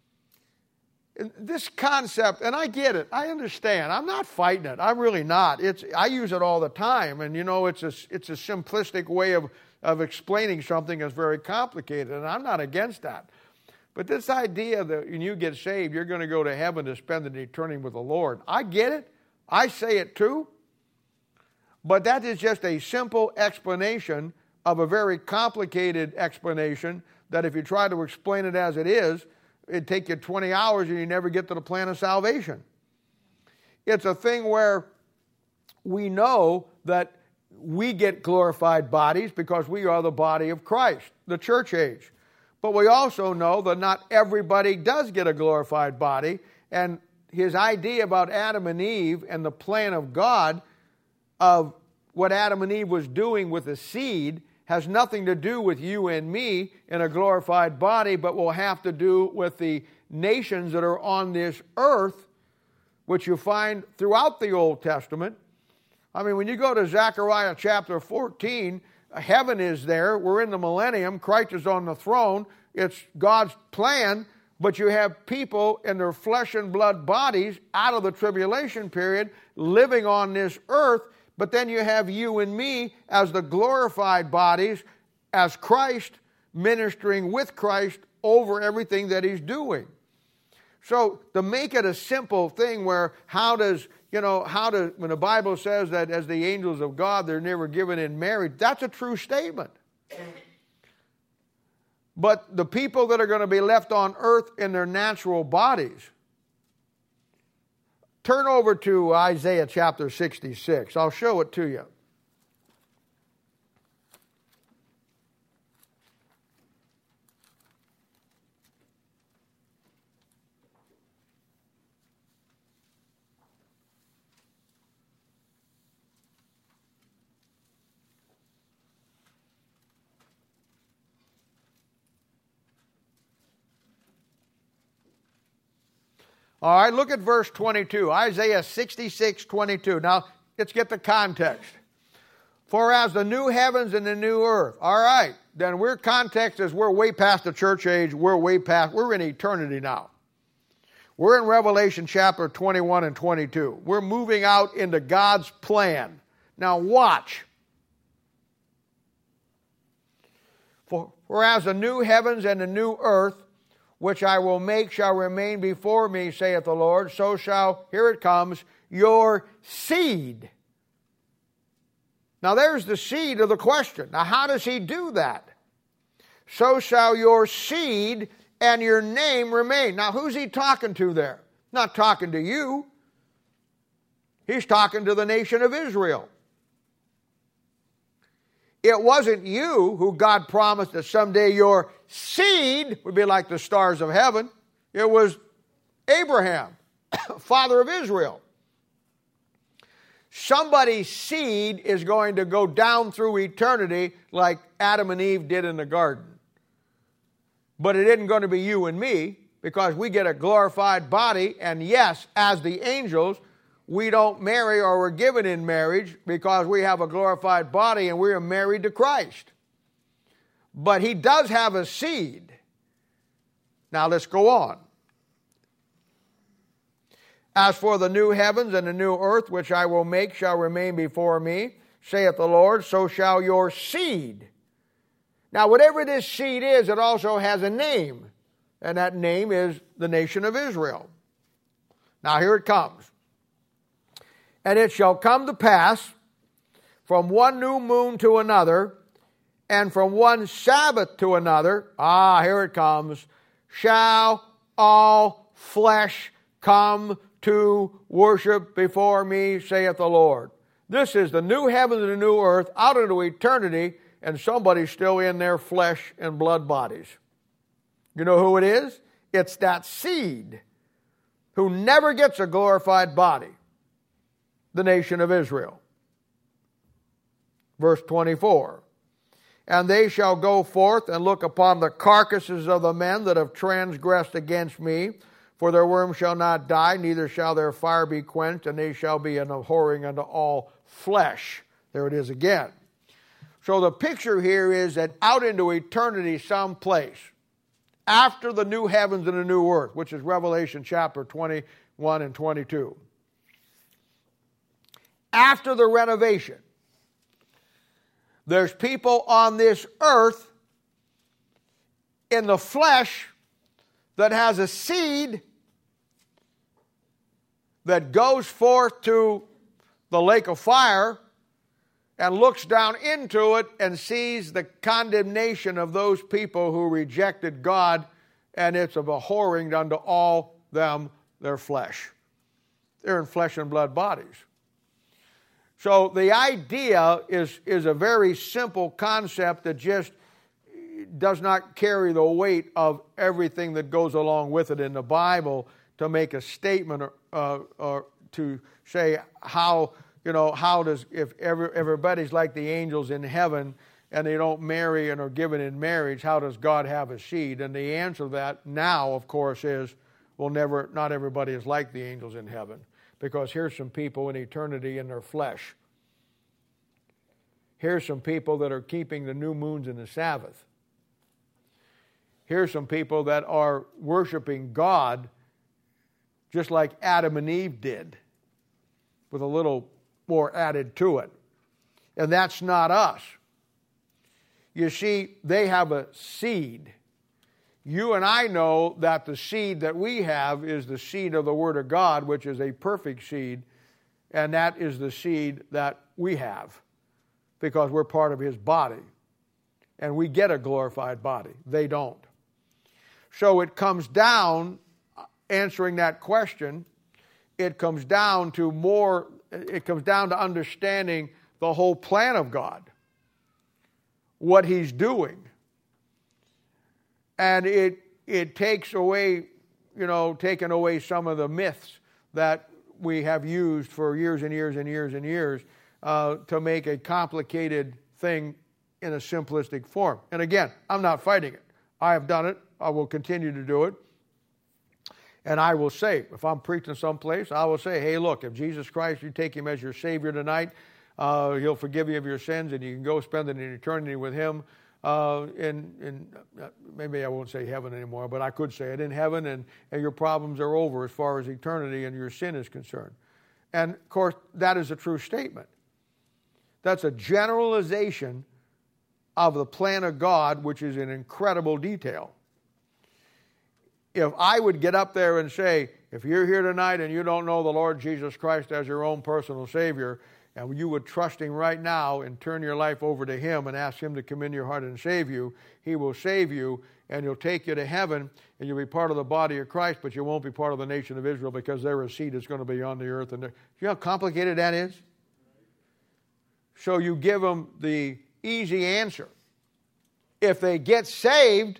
This concept, and I get it, I understand. I'm not fighting it. I'm really not. It's I use it all the time, and you know, it's a it's a simplistic way of of explaining something that's very complicated, and I'm not against that. But this idea that when you get saved, you're going to go to heaven to spend an eternity with the Lord, I get it. I say it too. But that is just a simple explanation of a very complicated explanation that if you try to explain it as it is, it'd take you twenty hours and you never get to the plan of salvation. It's a thing where we know that we get glorified bodies because we are the body of Christ, the church age. But we also know that not everybody does get a glorified body, and his idea about Adam and Eve and the plan of God of what Adam and Eve was doing with the seed has nothing to do with you and me in a glorified body, but will have to do with the nations that are on this earth, which you find throughout the Old Testament. I mean, when you go to Zechariah chapter fourteen, heaven is there. We're in the millennium. Christ is on the throne. It's God's plan, but you have people in their flesh and blood bodies out of the tribulation period living on this earth, but then you have you and me as the glorified bodies, as Christ, ministering with Christ over everything that he's doing. So to make it a simple thing where how does, you know, how does, when the Bible says that as the angels of God, they're never given in marriage, that's a true statement. But the people that are going to be left on earth in their natural bodies, turn over to Isaiah chapter sixty-six. I'll show it to you. All right, look at verse twenty-two, Isaiah sixty-six, twenty-two. Now, let's get the context. For as the new heavens and the new earth. All right, then we're context is we're way past the church age. We're way past, we're in eternity now. We're in Revelation chapter twenty-one and twenty-two. We're moving out into God's plan. Now watch. For, for as the new heavens and the new earth, which I will make shall remain before me, saith the Lord, so shall, here it comes, your seed. Now there's the seed of the question. Now how does he do that? So shall your seed and your name remain. Now who's he talking to there? Not talking to you. He's talking to the nation of Israel. It wasn't you who God promised that someday your seed would be like the stars of heaven. It was Abraham, father of Israel. Somebody's seed is going to go down through eternity like Adam and Eve did in the garden. But it isn't going to be you and me because we get a glorified body, and yes, as the angels, we don't marry or we're given in marriage because we have a glorified body and we are married to Christ. But he does have a seed. Now let's go on. As for the new heavens and the new earth, which I will make, shall remain before me, saith the Lord, so shall your seed. Now whatever this seed is, it also has a name. And that name is the nation of Israel. Now here it comes. And it shall come to pass from one new moon to another, and from one Sabbath to another, ah, here it comes, shall all flesh come to worship before me, saith the Lord. This is the new heavens and the new earth out into eternity, and somebody's still in their flesh and blood bodies. You know who it is? It's that seed who never gets a glorified body. The nation of Israel. Verse twenty-four. And they shall go forth and look upon the carcasses of the men that have transgressed against me, for their worm shall not die, neither shall their fire be quenched, and they shall be an abhorring unto all flesh. There it is again. So the picture here is that out into eternity someplace, after the new heavens and the new earth, which is Revelation chapter twenty-one and twenty-two. After the renovation, there's people on this earth in the flesh that has a seed that goes forth to the lake of fire and looks down into it and sees the condemnation of those people who rejected God, and it's of a whoring unto all them their flesh. They're in flesh and blood bodies. So the idea is, is a very simple concept that just does not carry the weight of everything that goes along with it in the Bible to make a statement or, uh, or to say how, you know, how does, if every, everybody's like the angels in heaven and they don't marry and are given in marriage, how does God have a seed? And the answer to that now, of course, is, well, never, not everybody is like the angels in heaven, because here's some people in eternity in their flesh. Here's some people that are keeping the new moons and the Sabbath. Here's some people that are worshiping God just like Adam and Eve did, with a little more added to it. And that's not us. You see, they have a seed. You and I know that the seed that we have is the seed of the Word of God, which is a perfect seed, and that is the seed that we have, because we're part of His body. And we get a glorified body. They don't. So it comes down, answering that question, it comes down to more, it comes down to understanding the whole plan of God, what He's doing. And it it takes away, you know, taking away some of the myths that we have used for years and years and years and years uh, to make a complicated thing in a simplistic form. And again, I'm not fighting it. I have done it. I will continue to do it. And I will say, if I'm preaching someplace, I will say, hey, look, if Jesus Christ, you take Him as your Savior tonight, uh, He'll forgive you of your sins, and you can go spend an eternity with Him uh, in, in uh, maybe I won't say heaven anymore, but I could say it, in heaven, and, and your problems are over as far as eternity and your sin is concerned. And, of course, that is a true statement. That's a generalization of the plan of God, which is in incredible detail. If I would get up there and say, if you're here tonight and you don't know the Lord Jesus Christ as your own personal Savior, and you would trust Him right now and turn your life over to Him and ask Him to come into your heart and save you, He will save you, and He'll take you to heaven, and you'll be part of the body of Christ, but you won't be part of the nation of Israel, because they're a seed that's going to be on the earth. And you know how complicated that is? So you give them the easy answer. If they get saved,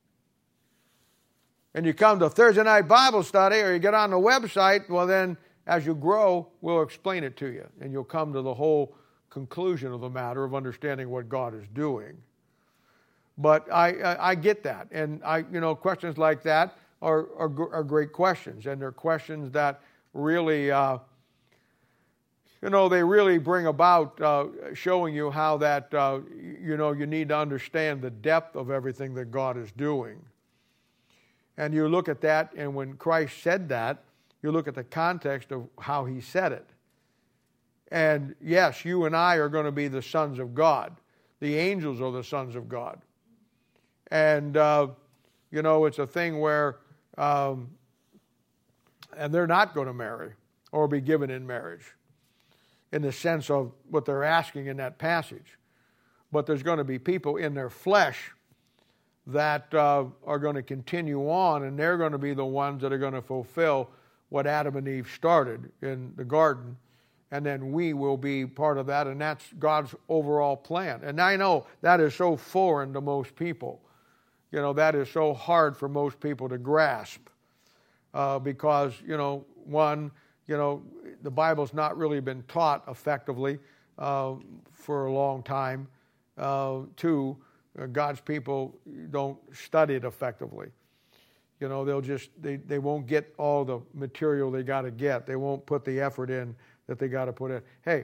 and you come to Thursday night Bible study, or you get on the website, well then, as you grow, we'll explain it to you, and you'll come to the whole conclusion of the matter of understanding what God is doing. But I, I, I get that, and I, you know, questions like that are are, are great questions, and they're questions that really, uh, you know, they really bring about uh, showing you how that, uh, you know, you need to understand the depth of everything that God is doing. And you look at that, and when Christ said that, you look at the context of how He said it. And yes, you and I are going to be the sons of God. The angels are the sons of God. And, uh, you know, it's a thing where, um, and they're not going to marry or be given in marriage in the sense of what they're asking in that passage. But there's going to be people in their flesh that uh, are going to continue on, and they're going to be the ones that are going to fulfill what Adam and Eve started in the garden, and then we will be part of that, and that's God's overall plan. And I know that is so foreign to most people. You know, that is so hard for most people to grasp uh, because, you know, one, you know, the Bible's not really been taught effectively uh, for a long time. Uh, two, God's people don't study it effectively. You know, they'll just, they, they won't get all the material they got to get. They won't put the effort in that they got to put in. Hey,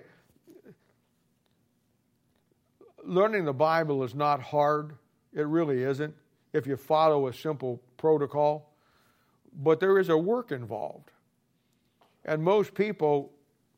learning the Bible is not hard. It really isn't, if you follow a simple protocol. But there is a work involved. And most people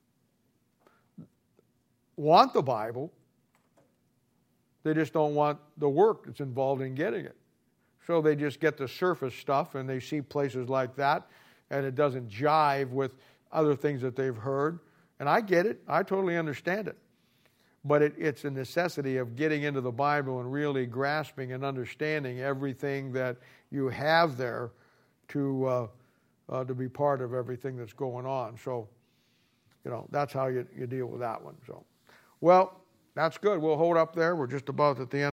want the Bible. They just don't want the work that's involved in getting it. So they just get the surface stuff, and they see places like that, and it doesn't jive with other things that they've heard. And I get it. I totally understand it. But it, it's a necessity of getting into the Bible and really grasping and understanding everything that you have there to uh, uh, to be part of everything that's going on. So you know, that's how you, you deal with that one. So, well, that's good. We'll hold up there. We're just about at the end.